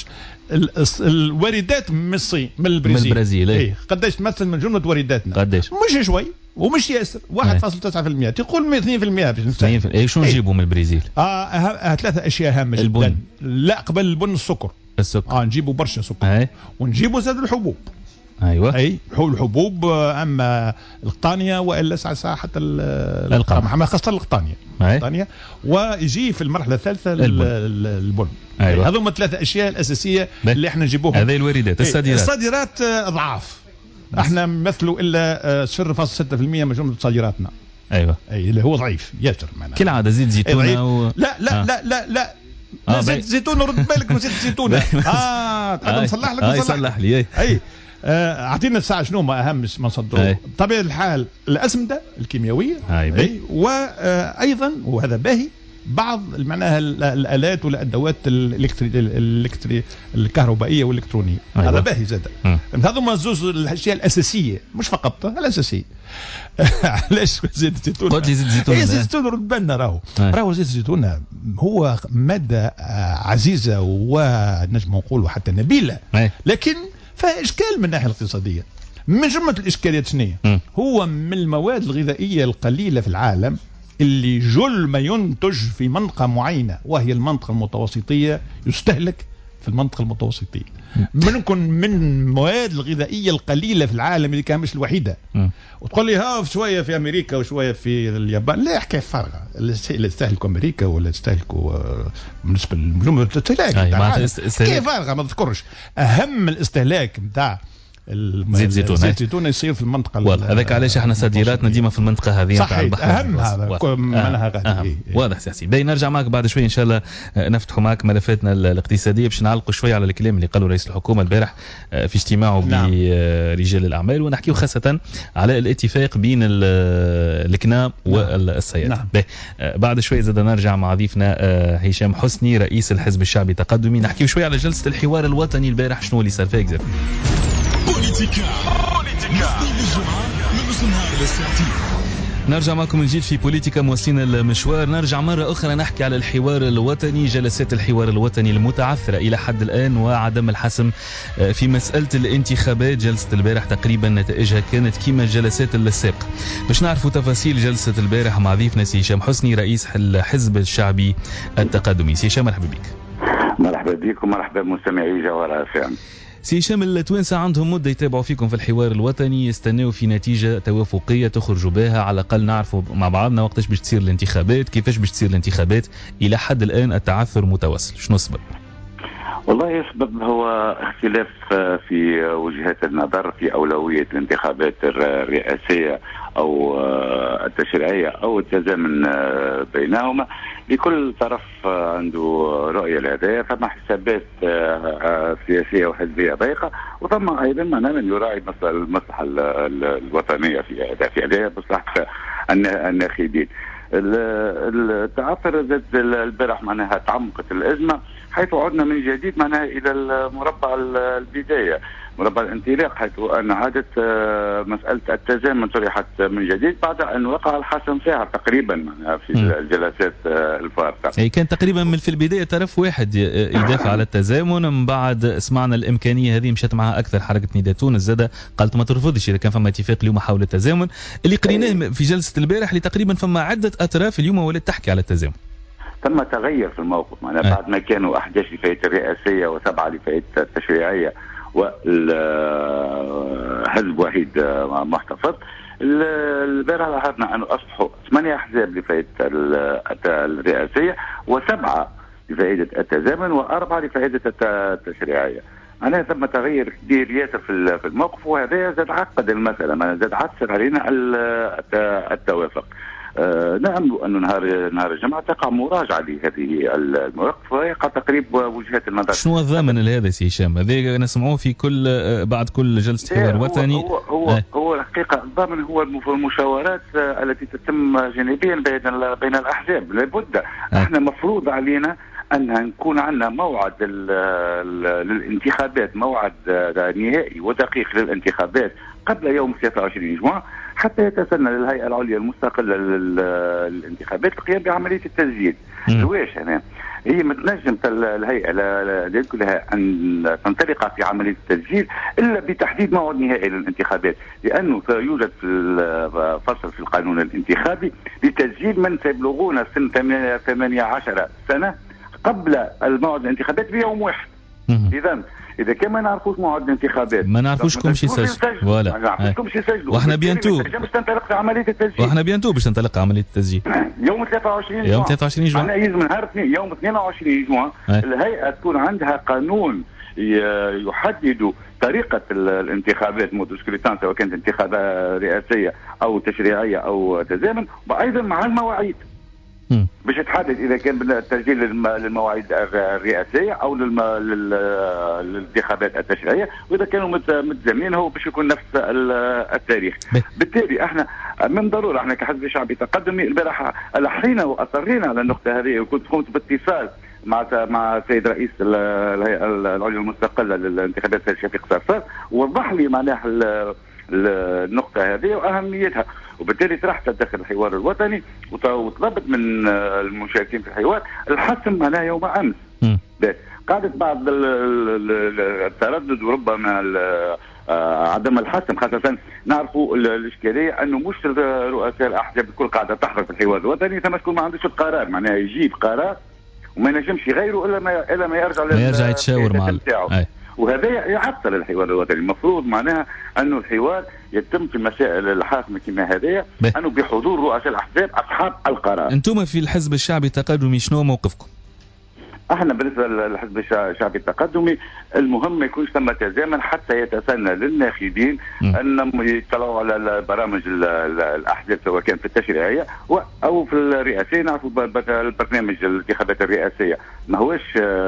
الواردات من الصين من البرازيل, من البرازيل ايه قداش تمثل من جمله وارداتنا؟ قداش؟ مش شوي ومش ياسر واحد فاصلة تسعة بالمئة تقول اثنين بالمئة باش نستعين ايه شو نجيبوا من البرازيل؟ اه ثلاثه اشياء هامه جدا. لا قبل البن السكر السكر اه نجيبوا برشا سكر ايه. ونجيبوا زاد الحبوب. ايوه اي الحبوب اما القطانيه والا ساعه ساعه حتى القمح خاصه القطانيه القطانيه ويجي في المرحله الثالثه البن. أيوة. هذوما ثلاثه اشياء الاساسيه اللي احنا نجيبوهم. هذه الواردات. الصادرات الصادرات اضعاف احنا نمثلوا الا صفر فاصلة ستة بالمئة من جمله صادراتنا. ايوه اي اللي هو ضعيف ياسر معناها كالعاده زيت زيتون و... لا لا, آه. لا لا لا لا زيت زيتون رد بالك من زيت الزيتون. اه تحب نصلح لك اه يصلح لي اي اي اعطينا الساعه شنو ما اهم ما نصدروه. بطبيعه الحال الاسمده الكيميائيه اي وايضا وهذا باهي بعض معناها الالات والادوات الالكتري الكهربائيه والالكترونيه. أيوة. هذا باهي زاد. هذوما زوز الاشياء الاساسيه مش فقط الاساسيه. علاش زيت الزيتون؟ قلت لي زيت الزيتون. اي زيت الزيتون رد بالنا راهو راهو زيت الزيتون هو ماده عزيزه ونجم نقولوا حتى نبيله، لكن فيها اشكال من الناحيه الاقتصاديه. من جمله الاشكاليات شنو هو من المواد الغذائيه القليله في العالم اللي جل ما ينتج في منطقه معينه وهي المنطقه المتوسطيه يستهلك في المنطقه المتوسطيه. منكم من المواد الغذائيه القليله في العالم اللي كان مش الوحيده. وتقول لي ها شويه في امريكا وشويه في اليابان، لا حكايه فارغه. اللي يستهلكوا امريكا ولا يستهلكوا بالنسبه للجمله الاستهلاك حكايه فارغه ما تذكرش. اهم الاستهلاك نتاع زيت زيتون زيت زيتون يصير في المنطقه واضح. هذاك علاش احنا صادراتنا ديما في المنطقه هذه نتاع البحر. اهم هذا منها غادي. واضح سي حسين. باهي نرجع معك بعد شوي ان شاء الله نفتحوا معك ملفاتنا الاقتصاديه باش نعلقوا شوي على الكلام اللي قاله رئيس الحكومه البارح في اجتماعه نعم. برجال الاعمال، ونحكيو خاصه على الاتفاق بين الكناب والسيارات. نعم. باهي بعد شوي زاد نرجع مع ضيفنا هشام حسني رئيس الحزب الشعبي التقدمي، نحكيو شوي على جلسه الحوار الوطني البارح شنو اللي صار فيها. بوليتيكا بوليتيكا من الجمعة من نص النهار للساعتين. نرجع معكم من جديد في بوليتيكا موصلين المشوار. نرجع مرة أخرى نحكي على الحوار الوطني، جلسات الحوار الوطني المتعثرة إلى حد الآن وعدم الحسم في مسألة الانتخابات. جلسة البارح تقريبا نتائجها كانت كما الجلسات السابقة. باش نعرفوا تفاصيل جلسة البارح مع ضيفنا سي هشام حسني رئيس الحزب الشعبي التقدمي. سي هشام مرحبا بك. مرحبا بك ومرحبا بمستمعي جوهر اف ام. سي هشام، التوانسة عندهم مدة يتابعوا فيكم في الحوار الوطني، يستناو في نتيجة توافقية تخرجوا بها، على الأقل نعرفوا مع بعضنا وقتاش باش تصير الانتخابات، كيفاش باش تصير الانتخابات. إلى حد الآن التعثر متواصل، شنو السبب؟ والله السبب هو اختلاف في وجهات النظر في أولوية الانتخابات الرئاسية أو التشريعية أو التزامن بينهما. لكل طرف عنده رؤية لهذا، فما حسابات سياسية وحزبية ضيقة، وثم أيضا من يراعي المصلحة الوطنية في هذا في هذا مصلحة الناخبين. التعثر زاد البارح معناها تعمقت الأزمة، حيث عدنا من جديد معناها إلى المربع البداية، مربع الانطلاق، حيث أن عادت مسألة التزامن طرحت من جديد بعد أن وقع الحسم فيها تقريبا معناها في الجلسات الفارقة. أي كان تقريبا من في البداية طرف واحد يدافع على التزامن، من بعد سمعنا الإمكانية هذه مشت معها أكثر. حركة نداء تونس زادة قالت ما ترفضش إذا كان فما اتفاق اليوم حول التزامن اللي قريناه في جلسة البارح، اللي تقريبا فما عدة أطراف اليوم ولات تحكي على التزامن. ثم تغير في الموقف معناها بعد ما كانوا أحد عشر لفئة الرئاسية وسبعة لفئة التشريعية وحزب وحيد محتفظ. البارح لاحظنا أنه أصبحوا ثمانية أحزاب لفئة الرئاسية وسبعة لفائدة التزامن وأربعة لفائدة التشريعية. أنا ثم تغير كبير ياسر في الموقف، وهذا زاد عقد المسألة، زاد عسر علينا التوافق. آه نعم أنه نهار نهار الجمعة تقع مراجعة لهذه المواقف ويقع تقريب وجهات النظر. شنو الضامن لهذا سي هشام؟ هذا نسمعوه في كل بعد كل جلسة حوار وطني. هو هو آه. هو الحقيقة الضامن هو المشاورات التي تتم جانبيا بين بين الأحزاب. لابد آه. احنا مفروض علينا أن نكون عندنا موعد للانتخابات، موعد نهائي ودقيق للانتخابات قبل يوم ثلاثة وعشرين جوان، حتى يتسنى للهيئة العليا المستقلة للانتخابات القيام بعملية التسجيل. لواش هنا هي ما تنجم الهيئة كلها أن تنطلق في عملية التسجيل إلا بتحديد موعد نهائي للانتخابات، لأنه يوجد في فصل في القانون الانتخابي لتسجيل من سيبلغون سن ثمانية عشر سنة قبل الموعد الانتخابات بيوم واحد. إذا إذا كان ما نعرفوش موعد الانتخابات ما نعرفوش كمش يسجلوا ولا ما نعرفوش يسجلوا، واحنا بيانتو باش تنطلق عملية التسجيل، واحنا بيانتو باش تنطلق عملية التسجيل يوم ثلاثة وعشرين يوم ثلاثة وعشرين جوان. أنا يلزم نهار اثنين يوم اثنين وعشرين جوان الهيئة تكون عندها قانون يحدد طريقة الانتخابات مود سكريتان، سواء كانت انتخابات رئاسية أو تشريعية أو تزامن، وأيضا مع المواعيد باش تحدد إذا كان التسجيل للمواعيد الرئاسية أو للانتخابات التشريعية، وإذا كانوا متزامنين هو باش يكون نفس التاريخ. بالتالي احنا من ضرورة احنا كحزب شعبي تقدمي البارحة لحينا وأصرينا على النقطة هذه، وكنت قمت باتصال مع مع السيد رئيس الهيئة العليا المستقلة للانتخابات شفيق صرصار، ووضح لي معناها النقطة هذه وأهميتها، وبالتالي طرحت داخل الحوار الوطني وطلبت من المشاركين في الحوار الحسم معناها يوم أمس. قعدت بعض التردد وربما عدم الحسم، خاصة نعرفوا الإشكالية أنه مش رؤساء الأحزاب الكل قاعدة تحضر في الحوار الوطني، ثم تكون ما عندوش القرار، معناها يجيب قرار وما ينجمش يغيره إلا ما إلا ما يرجع ما يرجع يتشاور مع وهذا يعطل الحوار الوطني. المفروض معناها أنه الحوار يتم في المسائل الحاسمة كما هذه أنه بحضور رؤساء الأحزاب أصحاب القرار. أنتم في الحزب الشعبي التقدمي شنو موقفكم؟ احنا بالنسبه للحزب الشعبي التقدمي المهم ما يكونش ثم تزامن حتى يتسنى للناخبين انهم يطلعوا على برامج الاحزاب سواء كان في التشريعيه او في الرئاسيه. نعرفوا البرنامج الانتخابات الرئاسيه ما هوش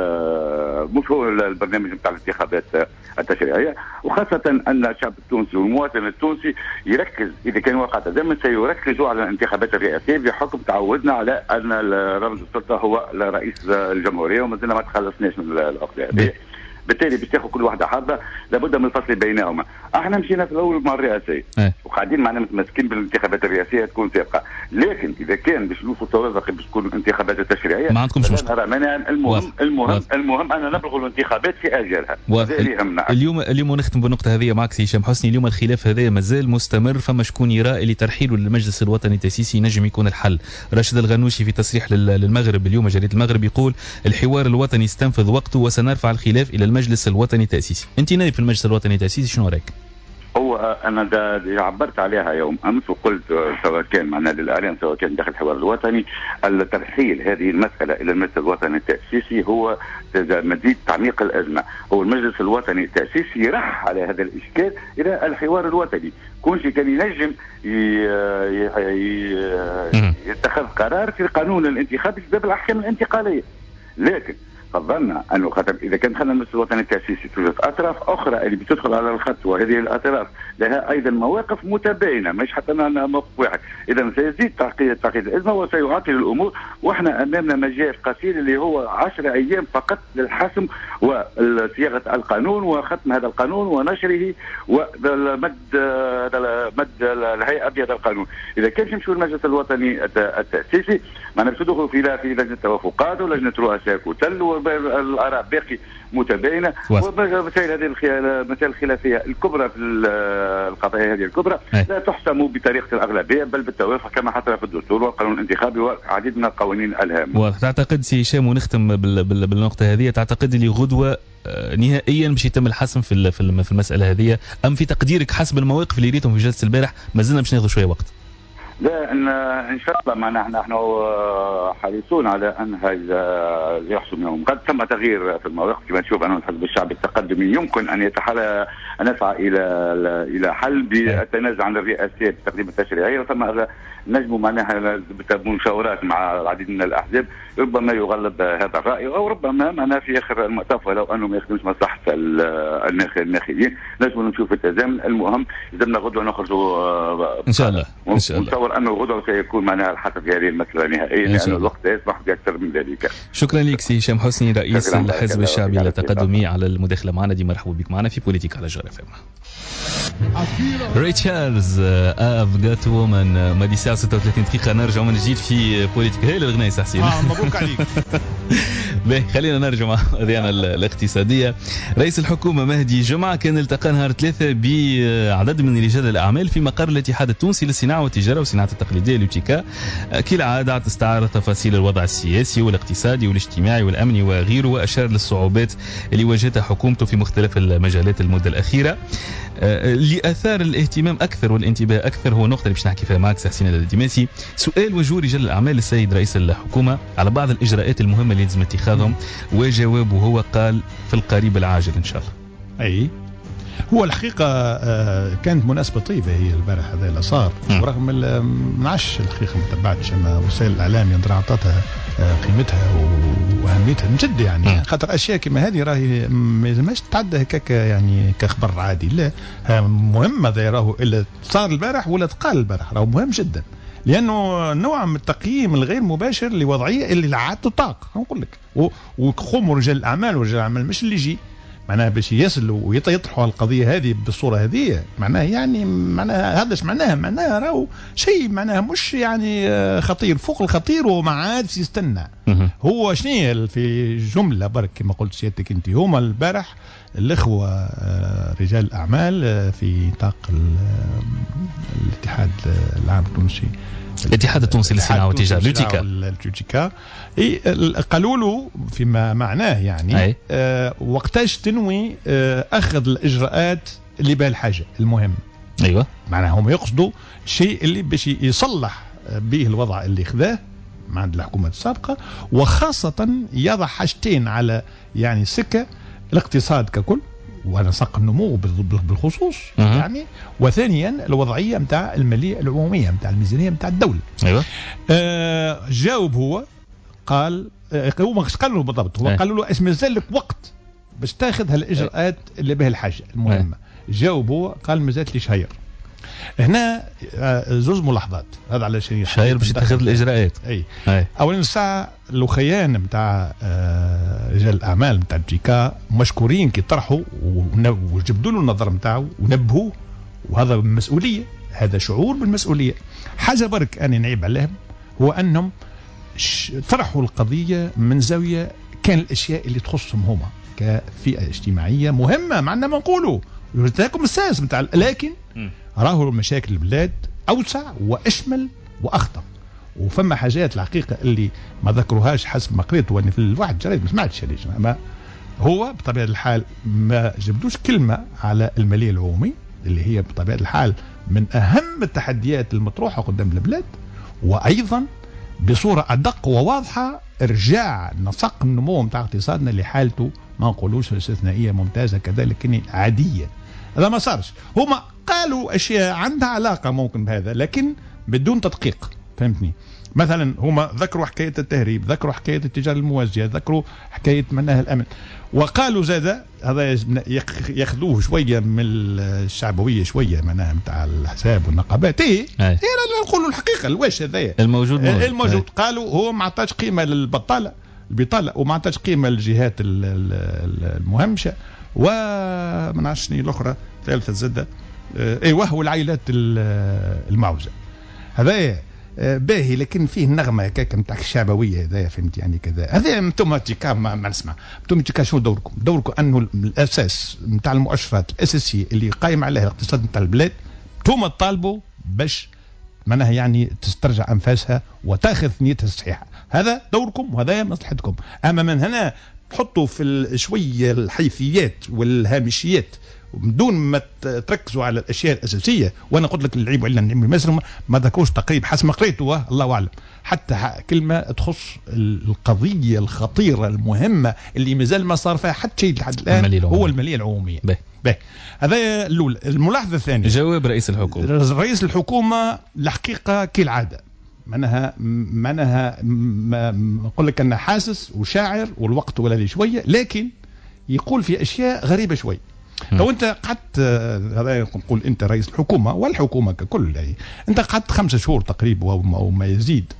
مش هو البرنامج نتاع الانتخابات التشريعيه، وخاصه ان الشعب التونسي والمواطن التونسي يركز اذا كان واقع تزامن سيركزوا على الانتخابات الرئاسيه بحكم تعودنا على ان رمز السلطه هو رئيس الجمهوريه وما زلنا ما تخلصناش من العقده هذه. بالتالي باش تاخذ كل واحده حظها لابد من الفصل بينهما. احنا مشينا في الاول مع الرئاسيه قاعدين معنا متمسكين بالانتخابات الرئاسيه تكون سابقه، لكن اذا كان باش نوصلوا توافق باش تكون الانتخابات التشريعيه ما عندكمش مشكله. نرى مانعا. المهم المهم واضح. المهم ان نبلغ الانتخابات في اجالها. هذا اللي يهمنا. اليوم اليوم نختم بالنقطه هذه معك سي هشام حسني. اليوم الخلاف هذا مازال مستمر، فما شكون يرى اللي ترحيله للمجلس الوطني التاسيسي نجم يكون الحل. راشد الغنوشي في تصريح للمغرب اليوم جريده المغرب يقول الحوار الوطني استنفذ وقته وسنرفع الخلاف الى المجلس الوطني التاسيسي. انت نائب في المجلس الوطني التاسيسي، شنو رايك؟ هو انا دا عبرت عليها يوم امس وقلت سواء كان معنا للاعلام سواء كان داخل الحوار الوطني، الترحيل هذه المساله الى المجلس الوطني التاسيسي هو مزيد تعميق الازمه. هو المجلس الوطني التاسيسي يرح على هذا الاشكال الى الحوار الوطني، كل شيء كان ينجم يتخذ قرار في قانون الانتخاب بسبب الاحكام الانتقاليه، لكن فضلنا انه خاطر اذا كان دخلنا المجلس الوطني التاسيسي توجد اطراف اخرى اللي بتدخل على الخط، وهذه الاطراف لها ايضا مواقف متباينه، مش حتى موقف واحد، اذا سيزيد تعقيد تعقيد الازمه وسيعطل الامور، واحنا امامنا مجال قصير اللي هو عشرة ايام فقط للحسم وصياغه القانون وختم هذا القانون ونشره ومد مد الهيئه بهذا القانون. اذا كان يمشوا المجلس الوطني التاسيسي معنا باش ندخلوا في في لجنه توافقات ولجنه رؤساء كتل الآراء باقي متباينة، ومسائل هذه المسائل الخلافية الكبرى في القضايا هذه الكبرى لا تحسم بطريقة الأغلبية بل بالتوافق كما حصل في الدستور والقانون الانتخابي وعديد من القوانين الهامة. وتعتقد سي هشام ونختم بالنقطة هذه، تعتقد اللي غدوة نهائيا باش يتم الحسم في في المسألة هذه، أم في تقديرك حسب المواقف اللي ريتهم في جلسة البارح ما زلنا باش ناخذ شوية وقت؟ لا ان ان شاء الله معنا نحن حريصون على ان هذا يحسم يوم غد. ثم تغيير في المواقف كما تشوف انه الحزب الشعبي التقدمي يمكن ان يتحلى ان يسعى الى الى حل بالتنازل عن الرئاسيه بتقديم التشريعيه، وثم نجم معناها بمشاورات مع العديد من الاحزاب ربما يغلب هذا الراي، او ربما معنا في اخر المطاف ولو انه ما يخدمش مصلحه الناخبين نجم نشوف التزامن. المهم لازمنا غدوه نخرجوا ان شاء الله ان شاء الله. نتصور انه غدوه سيكون معناها الحسم في هذه المساله نهائيا لان الوقت لا يسمح باكثر من ذلك. شكرا لك سي هشام حسني رئيس الحزب الشعبي التقدمي على المداخله معنا. دي مرحبا بك معنا في بوليتيك على جوهر اف ام. ري تشارلز I've got woman. مادي الساعة ستة وثلاثين دقيقة نرجع من جديد في بوليتيك. هي الغناء حسين. اه مبروك عليك. باهي خلينا نرجع مع أذيانا الاقتصادية. رئيس الحكومة مهدي جمعة كان التقى نهار ثلاثة بعدد من رجال الأعمال في مقر الاتحاد التونسي للصناعة والتجارة والصناعة التقليدية اليوتيكا. كالعادة استعار تفاصيل الوضع السياسي والاقتصادي والاجتماعي والأمني وغيره، وأشار للصعوبات اللي واجهتها حكومته في مختلف المجالات المدة الأخيرة. اللي اثار الاهتمام اكثر والانتباه اكثر هو النقطه اللي باش نحكي فيها معك حسين الدماسي، سؤال وجوه رجال الاعمال للسيد رئيس الحكومه على بعض الاجراءات المهمه اللي لازم اتخاذهم، وجوابه هو قال في القريب العاجل ان شاء الله. اي هو الحقيقه كانت مناسبه طيبه هي البارح هذا اللي صار، ورغم ما عادش الحقيقه ما تبعتش اما وسائل الاعلام يندر عطاتها قيمتها واهميتها من جد يعني، خاطر اشياء كما هذه راهي ما لازمش تتعدى هكاك يعني كخبر عادي، لا مهم هذا راهو الا صار البارح ولا تقال البارح راهو مهم جدا، لانه نوع من التقييم الغير مباشر لوضعيه اللي لا عاد تطاق. نقول لك وقوموا رجال الاعمال ورجال الاعمال مش اللي يجي معناها باش يصلوا ويطرحوا على القضيه هذه بالصوره هذه، معناها يعني معناها هذا ايش معناها؟ معناها راهو شيء معناها مش يعني خطير فوق الخطير وما عادش يستنى. هو شنو في جمله برك كما قلت سيادتك انت، هما البارح الاخوه رجال الاعمال في نطاق الاتحاد العام التونسي الاتحاد التونسي للصناعه والتجاره اليوتيكا اليوتيكا قالوا له فيما معناه يعني آه وقتاش تنوي آه اخذ الاجراءات اللي بها الحاجه المهم. ايوه معناها هم يقصدوا شيء اللي باش يصلح به الوضع اللي خذاه مع الحكومه السابقه، وخاصه يضع حاجتين على يعني سكه الاقتصاد ككل ونسق النمو بالخصوص أه. يعني، وثانيا الوضعيه نتاع الماليه العموميه نتاع الميزانيه نتاع الدوله. ايوه آه جاوب هو قال آه هو ما قال له بالضبط، هو قال له اسم مازال لك وقت باش تاخذ هالاجراءات اللي بها الحاجه المهمه. أه. جاوب هو قال مازال لي شهير. هنا آه زوز ملاحظات، هذا على شيء شهير باش تاخذ الاجراءات. اي, أي. اولا الساعه الاخيان نتاع آه رجال الاعمال نتاع الجيكا مشكورين كي طرحوا وجبدوا له النظر نتاعو ونبهوا وهذا بالمسؤولية، هذا شعور بالمسؤولية. حاجة برك أنا نعيب عليهم هو أنهم طرحوا القضية من زاوية كان الأشياء اللي تخصهم هما كفئة اجتماعية مهمة، معنا ما نقولوا لكم الساس بتاع، لكن راهوا مشاكل البلاد أوسع وأشمل وأخطر. وفما حاجات الحقيقة اللي ما ذكروهاش حسب ما قريت وأنا في الواحد جريد ما سمعتش ليش، ما هو بطبيعة الحال ما جبدوش كلمة على المالية العمومي اللي هي بطبيعة الحال من أهم التحديات المطروحة قدام البلاد، وأيضا بصورة أدق وواضحة إرجاع نسق النمو متاع اقتصادنا لحالته ما نقولوش استثنائية ممتازة كذا لكن عادية. هذا ما صارش. هما قالوا أشياء عندها علاقة ممكن بهذا لكن بدون تدقيق، فهمتني؟ مثلا هما ذكروا حكاية التهريب، ذكروا حكاية التجارة الموازية، ذكروا حكاية منها الأمن، وقالوا زاد هذا ياخذوه شوية من الشعبوية شوية منها متاع الأحزاب والنقابات. إيه إيه نقولوا الحقيقة الواش هذايا الموجود موجود. الموجود قالوا هو ما عطاش قيمة للبطالة البطالة وما عطاش قيمة للجهات المهمشة وما نعرفش شنو الأخرى ثالثة زادة إيه وهو العائلات المعوزة. هذايا باهي لكن فيه النغمه هكاك نتاع الشعبويه هذايا فهمت يعني كذا. هذا انتم تيكا ما, ما نسمع انتم تيكا شنو دوركم؟ دوركم انه الاساس نتاع المؤشرات الاساسيه اللي قايم عليها الاقتصاد نتاع البلاد انتم تطالبوا باش معناها يعني تسترجع انفاسها وتاخذ نيتها الصحيحه. هذا دوركم وهذا مصلحتكم. اما من هنا تحطوا في شويه الحيثيات والهامشيات بدون ما تركزوا على الاشياء الاساسيه. وانا قلت لك العيب ولا النعم مثلا ما ذكروش تقريب حسب ما قريته الله اعلم حتى كلمه تخص القضيه الخطيره المهمه اللي مازال ما صار فيها حتى شيء لحد الان هو الماليه العموميه. باهي هذا الاول. الملاحظه الثانيه جواب رئيس الحكومه. رئيس الحكومه الحقيقه كالعاده معناها معناها نقول لك انه حاسس وشاعر والوقت ولا لي شويه لكن يقول في اشياء غريبه شوي. لو انت قعدت هذا نقول انت رئيس الحكومه والحكومه ككل يعني انت قعدت خمسة شهور تقريبا او ما يزيد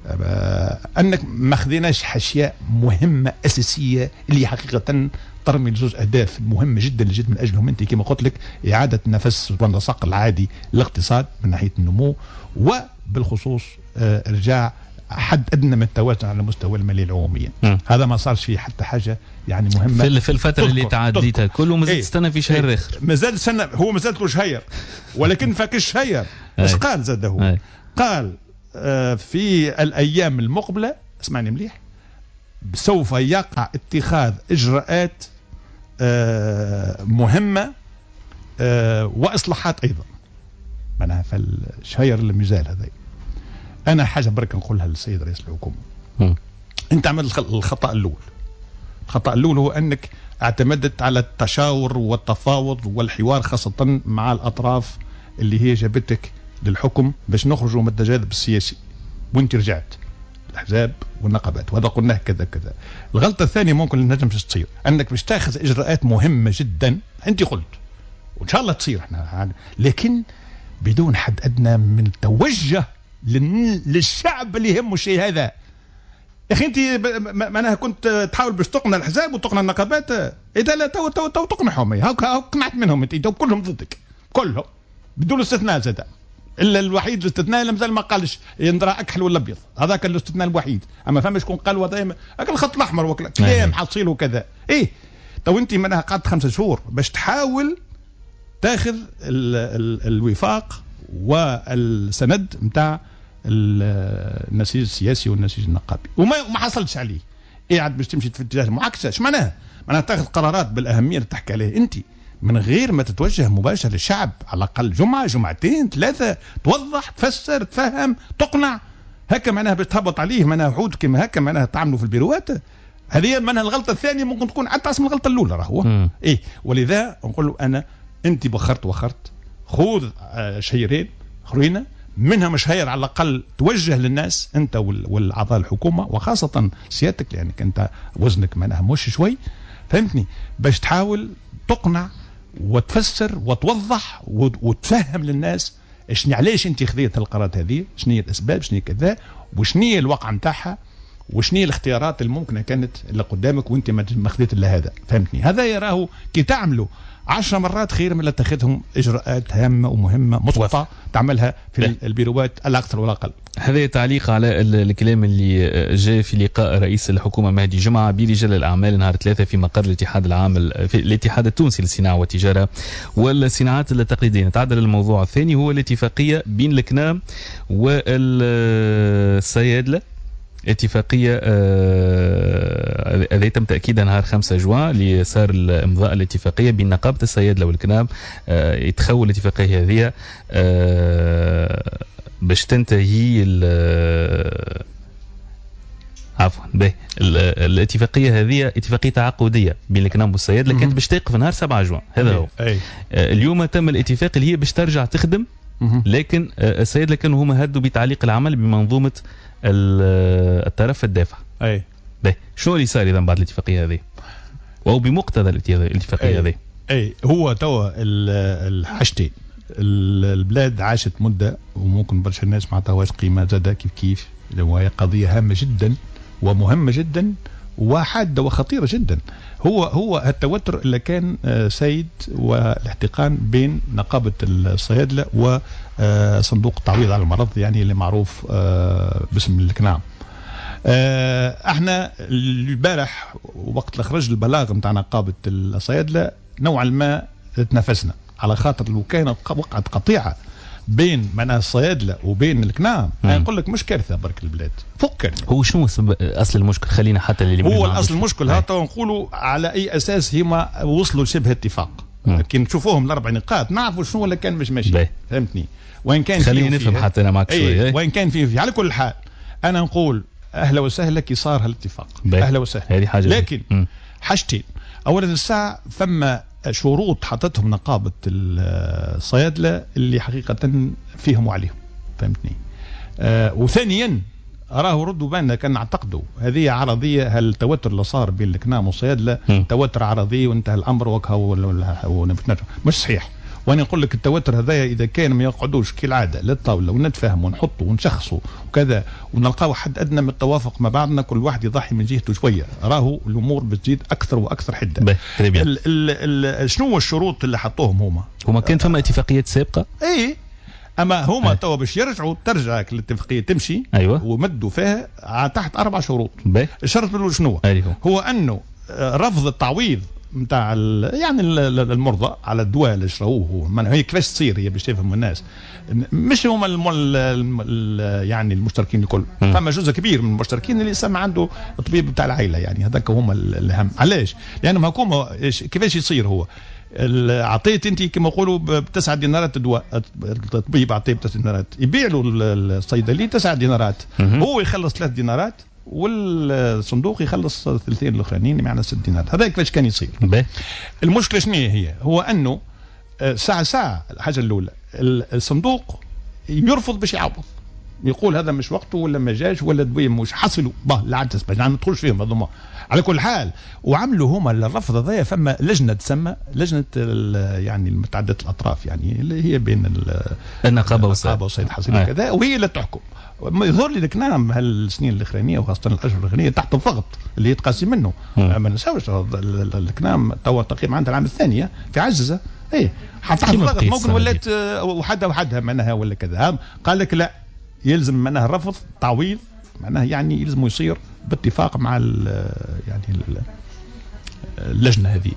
انك ما خذيناش اشياء مهمه اساسيه اللي حقيقه ترمي لزوج اهداف مهمه جدا اللي جيت من اجلهم انت كما قلت لك اعاده نفس والنسق العادي للاقتصاد من ناحيه النمو وبالخصوص ارجاع حد ادنى من التوازن على مستوى الماليه العموميه. م. هذا ما صارش فيه حتى حاجه يعني مهمه في, في الفتره اللي تعديتها كله مازال ايه تستنى في شهر اخر. مازال سنه هو مازال له شهير ولكن فاكش شهير. ايش قال زاد هو؟ ايه. قال آه في الايام المقبله اسمعني مليح سوف يقع اتخاذ اجراءات آه مهمه آه واصلاحات ايضا. معناها في الشهير اللي مازال هذا. أنا حاجة برك نقولها للسيد رئيس الحكومة. م. أنت عملت الخطأ الأول. الخطأ الأول هو أنك اعتمدت على التشاور والتفاوض والحوار خاصة مع الأطراف اللي هي جابتك للحكم باش نخرجوا من التجاذب السياسي وانت رجعت الأحزاب والنقابات وهذا قلناه كذا كذا. الغلطة الثانية ممكن اللي نجم تصير أنك باش تاخذ إجراءات مهمة جدا أنت قلت وإن شاء الله تصير احنا لكن بدون حد أدنى من توجه للشعب اللي يهمه الشيء هذا. يا اخي انت معناها كنت تحاول باش تقنع الحزاب وتقنع النقابات اذا لا تو تو تو تقنعهم هاك قنعت منهم انت كلهم ضدك كلهم بدون استثناء زاد الا الوحيد الاستثناء اللي مازال ما قالش يندرى اكحل ولا ابيض هذاك الاستثناء الوحيد. اما فما شكون قال دائما هاك الخط الاحمر وكلام حاصيل وكذا. ايه تو انت معناها قعدت خمسة شهور باش تحاول تاخذ ال ال الوفاق والسند نتاع النسيج السياسي والنسيج النقابي وما ما حصلتش عليه. قاعد باش تمشي في اتجاه المعاكسه. ايش معناها؟ معناها تاخذ قرارات بالاهميه اللي تحكي عليه انت من غير ما تتوجه مباشر للشعب على الاقل جمعه جمعتين ثلاثه توضح تفسر تفهم تقنع. هكا معناها باش تهبط عليه معناها وحود كما هكا معناها تعملوا في البيروات. هذه معناها الغلطه الثانيه ممكن تكون حتى اسم الغلطه الاولى راهو ايه. ولذا نقول له انا انت بخرت وخرت خذ شهيرين اخرين منها مش هير على الاقل توجه للناس انت والاعضاء الحكومه وخاصه سيادتك لانك انت وزنك معناها مش شوي فهمتني باش تحاول تقنع وتفسر وتوضح وتفهم للناس شنو علاش انت خذيت القرارات هذه شنو هي الاسباب شنو كذا وشنو هي الواقع نتاعها وشني الاختيارات الممكنه كانت اللي قدامك وانت ما خذيت الا هذا، فهمتني؟ هذا يراه كي تعملوا عشر مرات خير من اللي تاخذهم اجراءات هامه ومهمه مطلقه تعملها في البيروات الاكثر والاقل. هذا تعليق على الكلام اللي جاء في لقاء رئيس الحكومه مهدي جمعه برجال الاعمال نهار ثلاثة في مقر الاتحاد العام في الاتحاد التونسي للصناعه والتجاره والصناعات التقليديه. نتعدل الموضوع الثاني هو الاتفاقيه بين الكنام والصيادله، اتفاقية هذه تم تأكيدها نهار خمسة جوان اللي صار الإمضاء الاتفاقية بين نقابة الصيادلة والكناب. يتخول الاتفاقية هذه باش تنتهي عفوا به الاتفاقية هذه اتفاقية تعاقدية بين الكناب والصيادلة كانت باش تقف نهار سبعة جوان. هذا هو. اليوم تم الاتفاق اللي هي باش ترجع تخدم، لكن الصيادلة كانوا هما هدوا بتعليق العمل بمنظومة الطرف الدافع. اي باهي شنو اللي صار اذا بعد الاتفاقيه هذه او بمقتضى الاتفاقيه هذه؟ اي هو توا الحاجتين، البلاد عاشت مده وممكن برشا الناس ما عطاوهاش قيمه زاده كيف كيف، وهي قضيه هامه جدا ومهمه جدا وحاده وخطيره جدا. هو هو التوتر اللي كان سيد والاحتقان بين نقابه الصيادله وصندوق التعويض على المرض، يعني اللي معروف باسم الكنام. احنا البارح وقت اللي خرج البلاغ نتاع نقابه الصيادله نوعا ما تنافسنا، على خاطر لو كانت وقعت قطيعه بين معناها الصيادله وبين الكنام نقول لك مش كارثه برك البلاد فك. هو شنو اصل المشكل؟ خلينا حتى اللي هو الاصل المشكل هذا نقولوا على اي اساس هما وصلوا شبه اتفاق. كي نشوفوهم الاربع نقاط نعرفوا شنو اللي كان مش ماشي، فهمتني؟ وين كان خلينا نفهم حتى انا معك شويه. وين كان فيه, فيه على كل حال انا نقول اهلا وسهلا كي صار هالاتفاق، اهلا وسهلا. هذه حاجه، لكن م. حاجتين، اولا الساعه ثم شروط حطتهم نقابه الصيادله اللي حقيقه فيهم وعليهم، فهمتني؟ آه وثانيا راه ردوا بالنا كان نعتقدوا هذه عرضيه، هالتوتر اللي صار بين الكنام والصيادله توتر عرضي وانتهى الامر وكهو مش صحيح. وانا نقول لك التوتر هذايا اذا كان ما يقعدوش كالعاده للطاوله ونتفاهموا ونحطوا ونشخصوا وكذا ونلقاو حد ادنى من التوافق مع بعضنا، كل واحد يضحي من جهته شويه، راهو الامور بتزيد اكثر واكثر حده. ال ال شنو هو الشروط اللي حطوهم هما؟ هما كان فما اتفاقيات سابقه؟ اي اما هما توا باش يرجعوا ترجع الاتفاقيه تمشي. ايوه. ومدوا فيها تحت اربع شروط. بي. الشرط الاول شنو؟ أيوه. هو انه رفض التعويض نتاع يعني المرضى على الدواء اللي شروه. من هي كيفاش تصير هي باش تفهموا الناس، مش هما الم... ال... يعني المشتركين الكل، فما جزء كبير من المشتركين اللي سمع عنده الطبيب بتاع العائله، يعني هذاك هما الاهم. علاش؟ لانهم هكوما كيفاش يصير هو عطيت انت كما يقولوا بتسعة دينارات الدواء، الطبيب عطيه بتسعة دينارات، يبيع له الصيدلي تسعة دينارات، هو يخلص ثلاث دينارات والصندوق يخلص الثلثين الاخرانيين معنا ست دينارات. هذا كيفاش كان يصير؟ بي. المشكله شنو هي؟ هو انه ساعه ساعه الحاجه الاولى الصندوق يرفض باش يعوض، يقول هذا مش وقته ولا ما جاش ولا الدويه مش حصلوا به لا عاد ما ندخلش فيهم هذوما. على كل حال وعملوا هما الرفض هذايا، فما لجنه تسمى لجنه يعني متعدده الاطراف، يعني اللي هي بين النقابه والصيد الحصري كذا، وهي اللي تحكم. يظهر لي الكنام هالسنين الاخرانيه وخاصه الاشهر الاخرانيه تحت الضغط اللي يتقاسم منه. ما نساوش الكنام توا تقريبا عندها العام الثانيه في عجزه، اي تحت الضغط ممكن ولات وحدها وحدها معناها ولا كذا. قال لك لا، يلزم معناها رفض تعويض، معناها يعني يلزم يصير باتفاق مع ال يعني ال اللجنه هذه.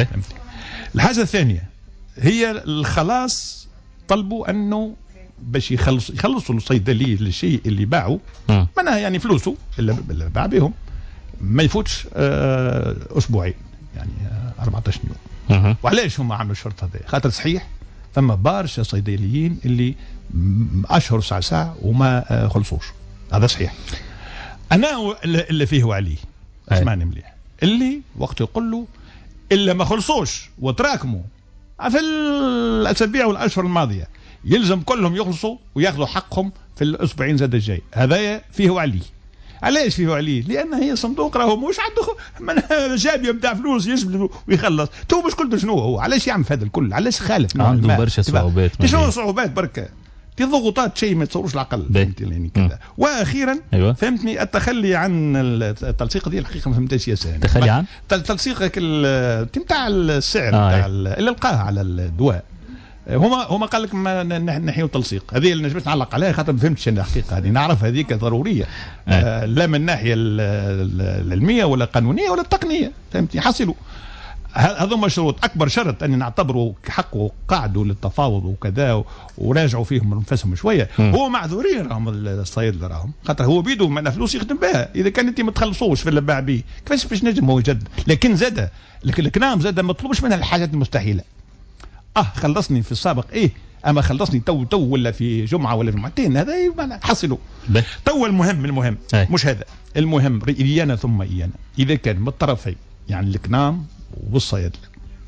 الحاجه الثانيه هي الخلاص، طلبوا انه باش يخلص يخلصوا الصيدلي الشيء اللي باعوا معناها يعني فلوسه اللي باع بهم ما يفوتش آه اسبوعين، يعني آه أربعة عشر يوم. وعلاش هم عملوا الشرط هذا؟ خاطر صحيح ثم برشا صيدليين اللي اشهر ساعه ساعه وما آه خلصوش، هذا صحيح. انا اللي فيه وعليه اسمعني مليح، اللي وقت يقول له الا ما خلصوش وتراكموا في الاسابيع والاشهر الماضيه يلزم كلهم يخلصوا وياخذوا حقهم في الاسبوعين زاد الجاي، هذايا فيه وعليه. علاش فيه وعليه؟ لان هي صندوق راهو مش عنده من جابيه نتاع فلوس يجبد ويخلص. تو مش قلت شنو هو علاش يعمل هذا الكل؟ علاش خالف؟ عنده برشا صعوبات. شنو صعوبات بركه؟ دي ضغوطات شيء ما تصوروش العقل فهمتني يعني كذا. واخيرا أيوة. فهمتني التخلي عن التلصيق دي الحقيقه ما فهمتهاش ياسر. تخلي عن تلصيقك نتاع السعر آه نتاع اللي لقاه على الدواء. هما هما قال لك ما نحيو تلصيق، هذه اللي نجمش نعلق عليها خاطر ما فهمتش انا الحقيقه هذه، نعرف هذيك ضروريه آه. آه لا من الناحيه العلميه ولا القانونيه ولا التقنيه فهمتني. حصلوا هذوما شروط. اكبر شرط اني نعتبره حقه قعدوا للتفاوض وكذا وراجعوا فيهم انفسهم شويه. م. هو معذورين راهم الصيادله راهم خاطر هو بيدو من فلوس يخدم بها. اذا كان انت ما تخلصوش في اللي باع به كيفاش باش نجم هو يجد؟ لكن زاد لكن الكلام زاد ما طلبش منها الحاجات المستحيله. اه خلصني في السابق ايه اما خلصني تو تو ولا في جمعه ولا جمعتين هذا حصلوا. تو المهم المهم أي. مش هذا المهم ايانا ثم ايانا. اذا كان من الطرفين يعني الكنام والصيادله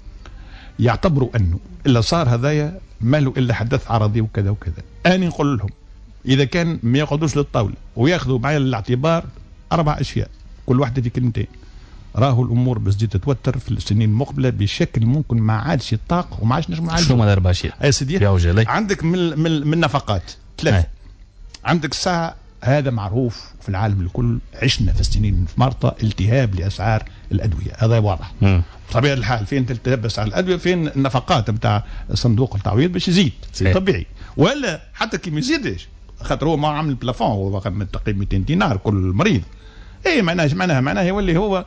يعتبروا انه الا صار هذايا ما له الا حدث عرضي وكذا وكذا، اني نقول لهم اذا كان ما يقعدوش للطاوله وياخذوا معايا الاعتبار اربع اشياء كل واحده في كلمتين، راهو الامور بس تزيد تتوتر في السنين المقبله بشكل ممكن ما عادش يطاق وما عادش نجم نعالجه. شنو هما الاربع اشياء؟ يا سيدي عندك من من, من النفقات ثلاثه. أي. عندك الساعه هذا معروف في العالم الكل، عشنا في السنين في مرطة التهاب لاسعار الادويه هذا واضح. بطبيعه الحال فين تلتبس على الادويه فين النفقات نتاع صندوق التعويض باش يزيد طبيعي، ولا حتى كي ما يزيدش خاطر هو ما عامل بلافون هو تقريبا مئتين دينار كل مريض. اي معناها معناها معناها يولي هو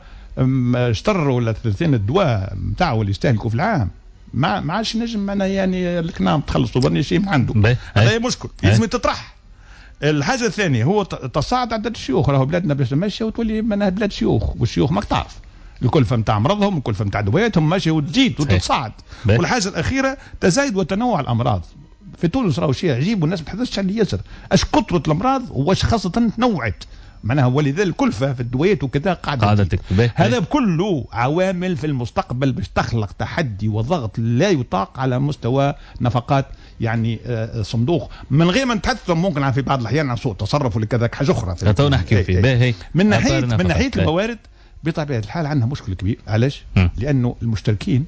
اشتر ولا ثلاثين الدواء نتاعو اللي يستهلكوا في العام ما ما عادش نجم معناها يعني الكنام تخلصوا برني شيء ما عنده. هذا مشكل لازم تطرح. الحاجه الثانيه هو تصاعد عدد الشيوخ. راهو بلادنا باش تمشي وتولي معناها بلاد شيوخ والشيوخ ماك تعرف الكلفه نتاع مرضهم الكلفه نتاع دواياتهم ماشيه وتزيد وتتصاعد. والحاجه الاخيره تزايد وتنوع الامراض. في تونس راهو شيء عجيب والناس ما تحدثش عليه ياسر اش كثره الامراض واش خاصه تنوعت معناها ولذلك الكلفه في الدويات وكذا قاعده تكتب. هذا كله عوامل في المستقبل باش تخلق تحدي وضغط لا يطاق على مستوى نفقات يعني صندوق من غير ما نتحدث ممكن في بعض الاحيان عن سوء تصرف ولا كذا حاجه اخرى. تو نحكي فيه باهي من ناحيه من ناحيه الموارد بطبيعه الحال عندنا مشكل كبير. علاش؟ لانه المشتركين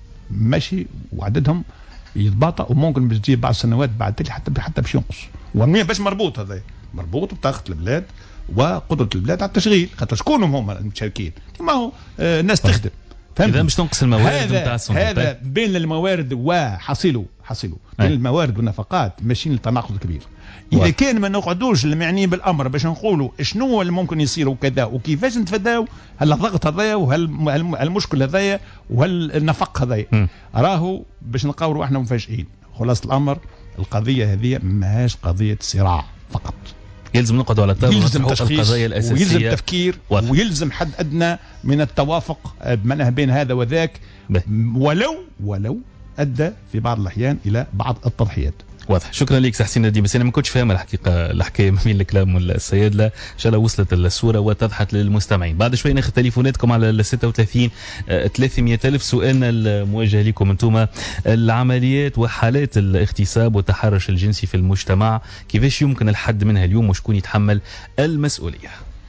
ماشي وعددهم يتباطأ وممكن باش تجي بعض السنوات بعد تلي حتى حتى باش ينقص. ومنين باش مربوط هذا مربوط بطاقه البلاد وقدره البلاد على التشغيل خاطر شكون هم المشاركين ما هو آه ناس تخدم. اذا مش تنقص الموارد نتاع الصندوق هذا بين الموارد وحصيله حصيله بين الموارد والنفقات ماشيين لتناقض كبير. اذا كان ما نقعدوش المعنيين بالامر باش نقولوا شنو اللي ممكن يصير وكذا وكيفاش نتفاداو هل الضغط هذايا وهل المشكل هذايا وهل النفق هذايا راهو باش نقاوروا احنا مفاجئين. خلاص الامر القضيه هذه ماهاش قضيه صراع فقط، يلزم نقعدوا على الطاوله يلزم القضايا الاساسيه ويلزم تفكير واضح. ويلزم حد ادنى من التوافق معناها بين هذا وذاك به. ولو ولو ادى في بعض الاحيان الى بعض التضحيات. واضح. شكرا لك سي حسين نديم. بس انا ما كنتش فاهم الحقيقه الحكايه ما بين الكلام والسيادله. ان شاء الله وصلت الصوره واتضحت للمستمعين. بعد شوي ناخذ تليفوناتكم على ال ستة وثلاثين ثلاثمئة ألف. سؤالنا الموجه لكم انتم العمليات وحالات الاغتصاب والتحرش الجنسي في المجتمع كيفاش يمكن الحد منها اليوم وشكون يتحمل المسؤوليه؟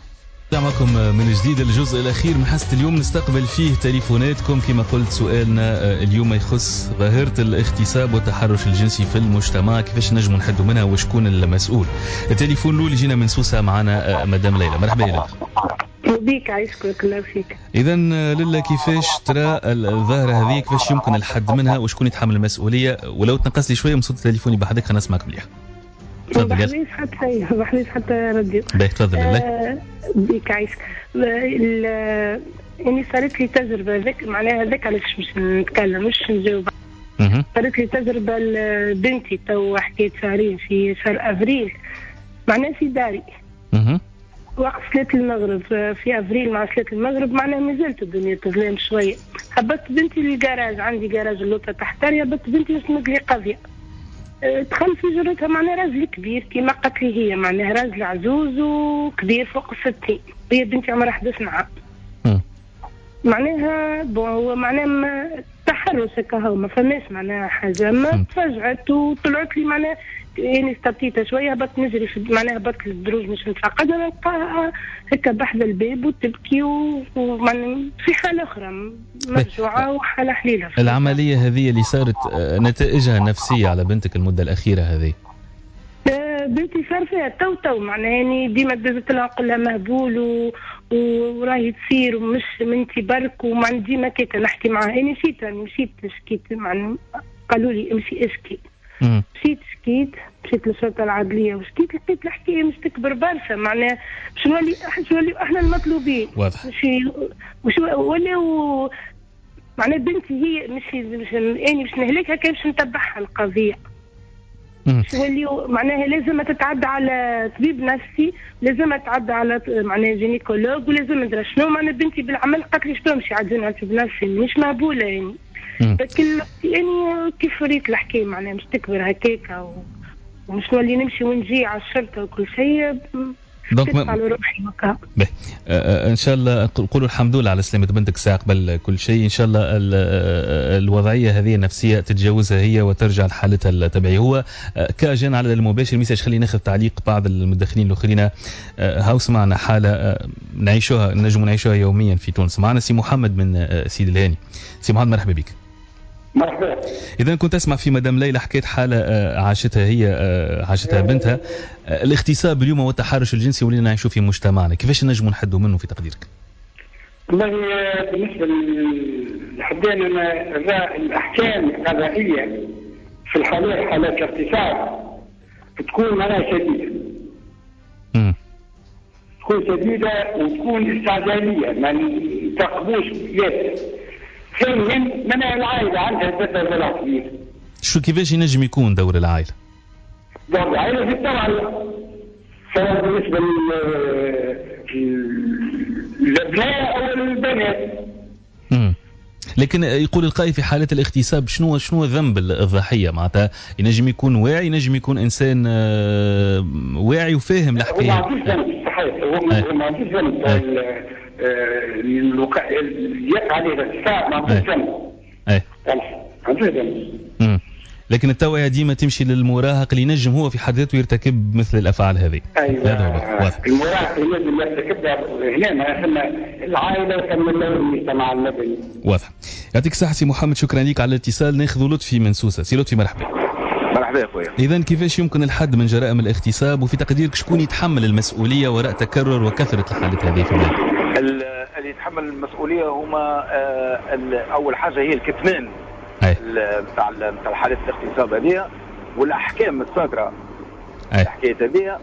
معكم من جديد الجزء الأخير من حلقة اليوم نستقبل فيه تليفوناتكم. كما قلت سؤالنا اليوم يخص ظاهرة الاغتصاب والتحرش الجنسي في المجتمع كيفاش نجموا نحدوا منها وشكون المسؤول. التليفون الأول جينا من سوسة معنا مدام ليلى. مرحبا ليلى. بيك عايشك الله فيك. إذا ليلى كيفاش ترى الظاهرة هذه كيفاش يمكن الحد منها وشكون يتحمل المسؤولية؟ ولو تنقص لي شوية من صوت تليفوني بحدك خلينا نسمعك مليح. ما بحليش حتى ما بحليش حتى راديو. باهي تفضل لله. آه بيك عايشك. يعني صارت لي تجربة ذاك معناها ذاك علاش مش نتكلم مش نجاوب. صارت لي تجربة لبنتي تو حكيت شهرين في شهر أفريل معناها في داري. وقت صلاة المغرب في أفريل مع صلاة المغرب معناها ما زالت الدنيا تظلم شوية. هبطت بنتي للجراج عندي جراج اللوطة تحتاري هبطت بنتي وسمت لي قضية. دخل في جرتها معناها راجل كبير كما قالت لي هي معناها راجل عزوز وكبير فوق الستين هي بنتي عمرها أحد عشر عام معناها بون هو معناها تحرش هكا هو ما فماش معناها حاجه ما تفاجأت وطلعت لي معناها يعني استبتيتها شويه هبطت نجري في معناها هبطت للدروج مش نتفقد انا نلقاها هكا بحذا الباب وتبكي ومعناها في حاله اخرى مرجوعه وحاله حليله. العمليه هذه اللي صارت نتائجها نفسيه على بنتك المده الاخيره هذه؟ بنتي صار فيها تو تو معناها يعني ديما دزت لها نقول لها مهبول و... وراهي تصير ومش منتي برك ومع ديما كيك نحكي معها. انا مشيت راني مشيت شكيت مع قالوا لي امشي اشكي. مشيت شكيت مشيت للشرطه العدليه وشكيت لقيت الحكايه مش تكبر برشا معناها باش نولي باش نولي احنا المطلوبين مش مش ولاو معناها بنتي هي مش مش يعني باش نهلكها كان باش نتبعها القضيه. توليو معناها لازم تتعدى على طبيب نفسي، لازم تتعدى على معناها جينيكولوج، ولازم ندري شنو معناها بنتي بالعمل قالت لي تمشي عاد على طبيب نفسي مش مهبوله يعني. لكن يعني كيف ريت الحكايه معناها مش تكبر هكاكا ومش نولي نمشي ونجي على الشرطه وكل شيء. دونك ما... على روحي مكا باهي آه ان شاء الله نقولوا الحمد لله على سلامه بنتك ساعه قبل كل شيء. ان شاء الله الوضعيه هذه النفسيه تتجاوزها هي وترجع لحالتها الطبيعيه. هو آه كاجان على المباشر ميساج خلينا ناخذ تعليق بعض المدخنين الاخرين. آه هاو سمعنا حاله آه نعيشوها نجم نعيشوها يوميا في تونس. معنا سي محمد من آه سيدي الهاني. سي محمد مرحبا بك. مرحبا. إذا كنت أسمع في مدام ليلى حكيت حالة عاشتها هي عاشتها بنتها. الاغتصاب اليوم والتحرش الجنسي ولينا نعيشوا في مجتمعنا، كيفاش نجموا نحدوا منه في تقديرك؟ والله بالنسبة لحدنا الأحكام القضائية في الحالات حالات الاغتصاب تكون معناها شديدة. امم تكون شديدة وتكون استعجالية ما تقبوش ياسر. ثانيا من العائلة عندها ذات زرع كبير. شو كيفاش ينجم يكون دور العائلة؟ دور العائلة في التوعية سواء بالنسبة للأبناء أو البنات. امم لكن يقول القائل في حالة الاغتصاب شنو شنو ذنب الضحية؟ معناتها ينجم يكون واعي، ينجم يكون إنسان واعي وفاهم الحكاية. هو ما عندوش ذنب صحيح، هو ما عندوش ذنب اللي يقع عليه الاغتصاب ما عندوش ذنب. اي ما عندوش ذنب. امم لكن التوعية ديما تمشي للمراهق اللي ينجم هو في حد ذاته يرتكب مثل الافعال هذه. ايوه هذا هو واضح. المراهق ينجم يرتكبها هنا ما ثم العائله ثم المجتمع المدني. واضح. يعطيك الصحة سي محمد، شكرا لك على الاتصال. ناخذ لطفي من سوسة. سي لطفي مرحبا. مرحبا يا خويا. اذا كيفاش يمكن الحد من جرائم الاغتصاب وفي تقديرك شكون يتحمل المسؤولية وراء تكرر وكثرة الحالات هذه في البلاد؟ اللي يتحمل المسؤوليه هما اول حاجه هي الكتمان نتاع نتاع حاله الاغتصاب هذه والاحكام الصادره في الحكايه هذه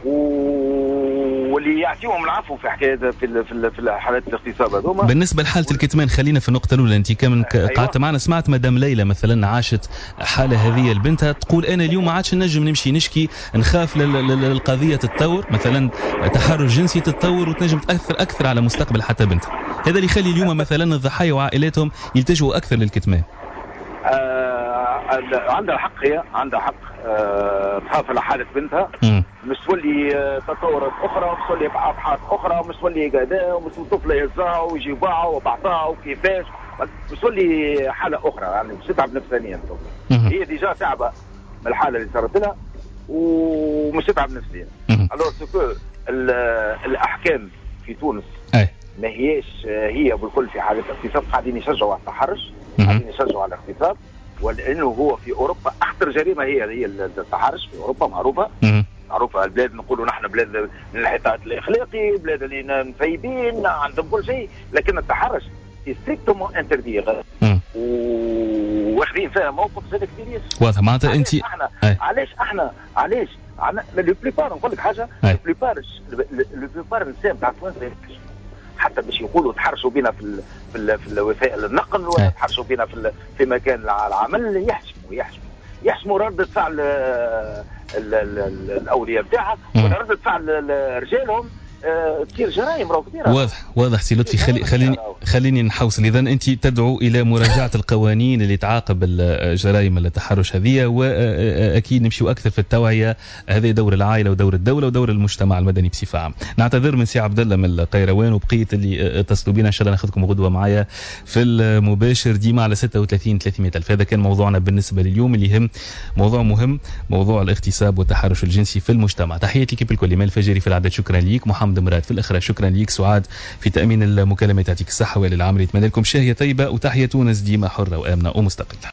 واللي يعطيهم العفو في حكايه في في في حالات الاغتصاب هذوما. بالنسبه لحاله الكتمان خلينا في النقطه الاولى. انت كم قعدت أيوة. معنا سمعت مدام ليلى مثلا عاشت حاله هذه لبنتها تقول انا اليوم ما عادش نجم نمشي نشكي، نخاف القضيه تتطور مثلا تحرش جنسي تتطور وتنجم تاثر اكثر على مستقبل حتى بنتها. هذا اللي يخلي اليوم مثلا الضحايا وعائلاتهم يلتجوا اكثر للكتمان. آه عندها حق، هي عندها حق آه تخاف على حاله بنتها. م. مش تولي تطورات اخرى، مش تولي ابحاث اخرى، مش تولي قاده ومش طفله يهزها ويجيبها وبعطاها وكيفاش، مش تولي حاله اخرى يعني مش تتعب نفسيا. هي ديجا تعبه من الحاله اللي صارت لها ومش تتعب نفسيا. الوغ سكو الاحكام في تونس أي. ما هيش هي بالكل في حاله اغتصاب، قاعدين يشجعوا على التحرش، قاعدين يشجعوا على الاغتصاب، ولانه هو في اوروبا اخطر جريمه هي هي التحرش في اوروبا معروفه. مم. معروفه البلاد نقولوا نحن بلاد من الانحطاط الاخلاقي، بلاد اللي مفيدين عندهم كل شيء، لكن التحرش ستريكتومون انتردي واخذين فيها موقف زاد كبير. واضح. معناتها انت احنا علاش احنا علاش لو بليبار نقول لك حاجه، لو بليبار لو بليبار النساء تاع تونس حتى باش يقولوا تحرشوا بنا في في في وسائل النقل ولا تحرشوا بنا في في مكان العمل، يحشموا يحشموا يحشموا ردة فعل الاولياء بتاعها ولا ردة فعل رجالهم تصير جرائم راهو كبيره. واضح واضح سي لطفي. خلي خليني خليني نحوصل. اذا انت تدعو الى مراجعه القوانين اللي تعاقب الجرائم التحرش هذه، واكيد نمشيو اكثر في التوعيه. هذا دور العائله ودور الدوله ودور المجتمع المدني بصفه عامه. نعتذر من سي عبد الله من القيروان وبقيه اللي اتصلوا بنا، ان شاء الله ناخذكم غدوه معايا في المباشر ديما على ستة وثلاثين ثلاثمائة ألف. هذا كان موضوعنا بالنسبه لليوم اللي يهم موضوع مهم، موضوع الاغتصاب والتحرش الجنسي في المجتمع. تحياتي لكم الكل. مال الفجري في العدد، شكرا ليك. محمد مراد في الإخراج، شكرا ليك. سعاد في تأمين المكالمات. يعطيك الصحة وللعمل. يتمنى لكم شهية طيبة، وتحية تونس ديما حرة وآمنة ومستقلة.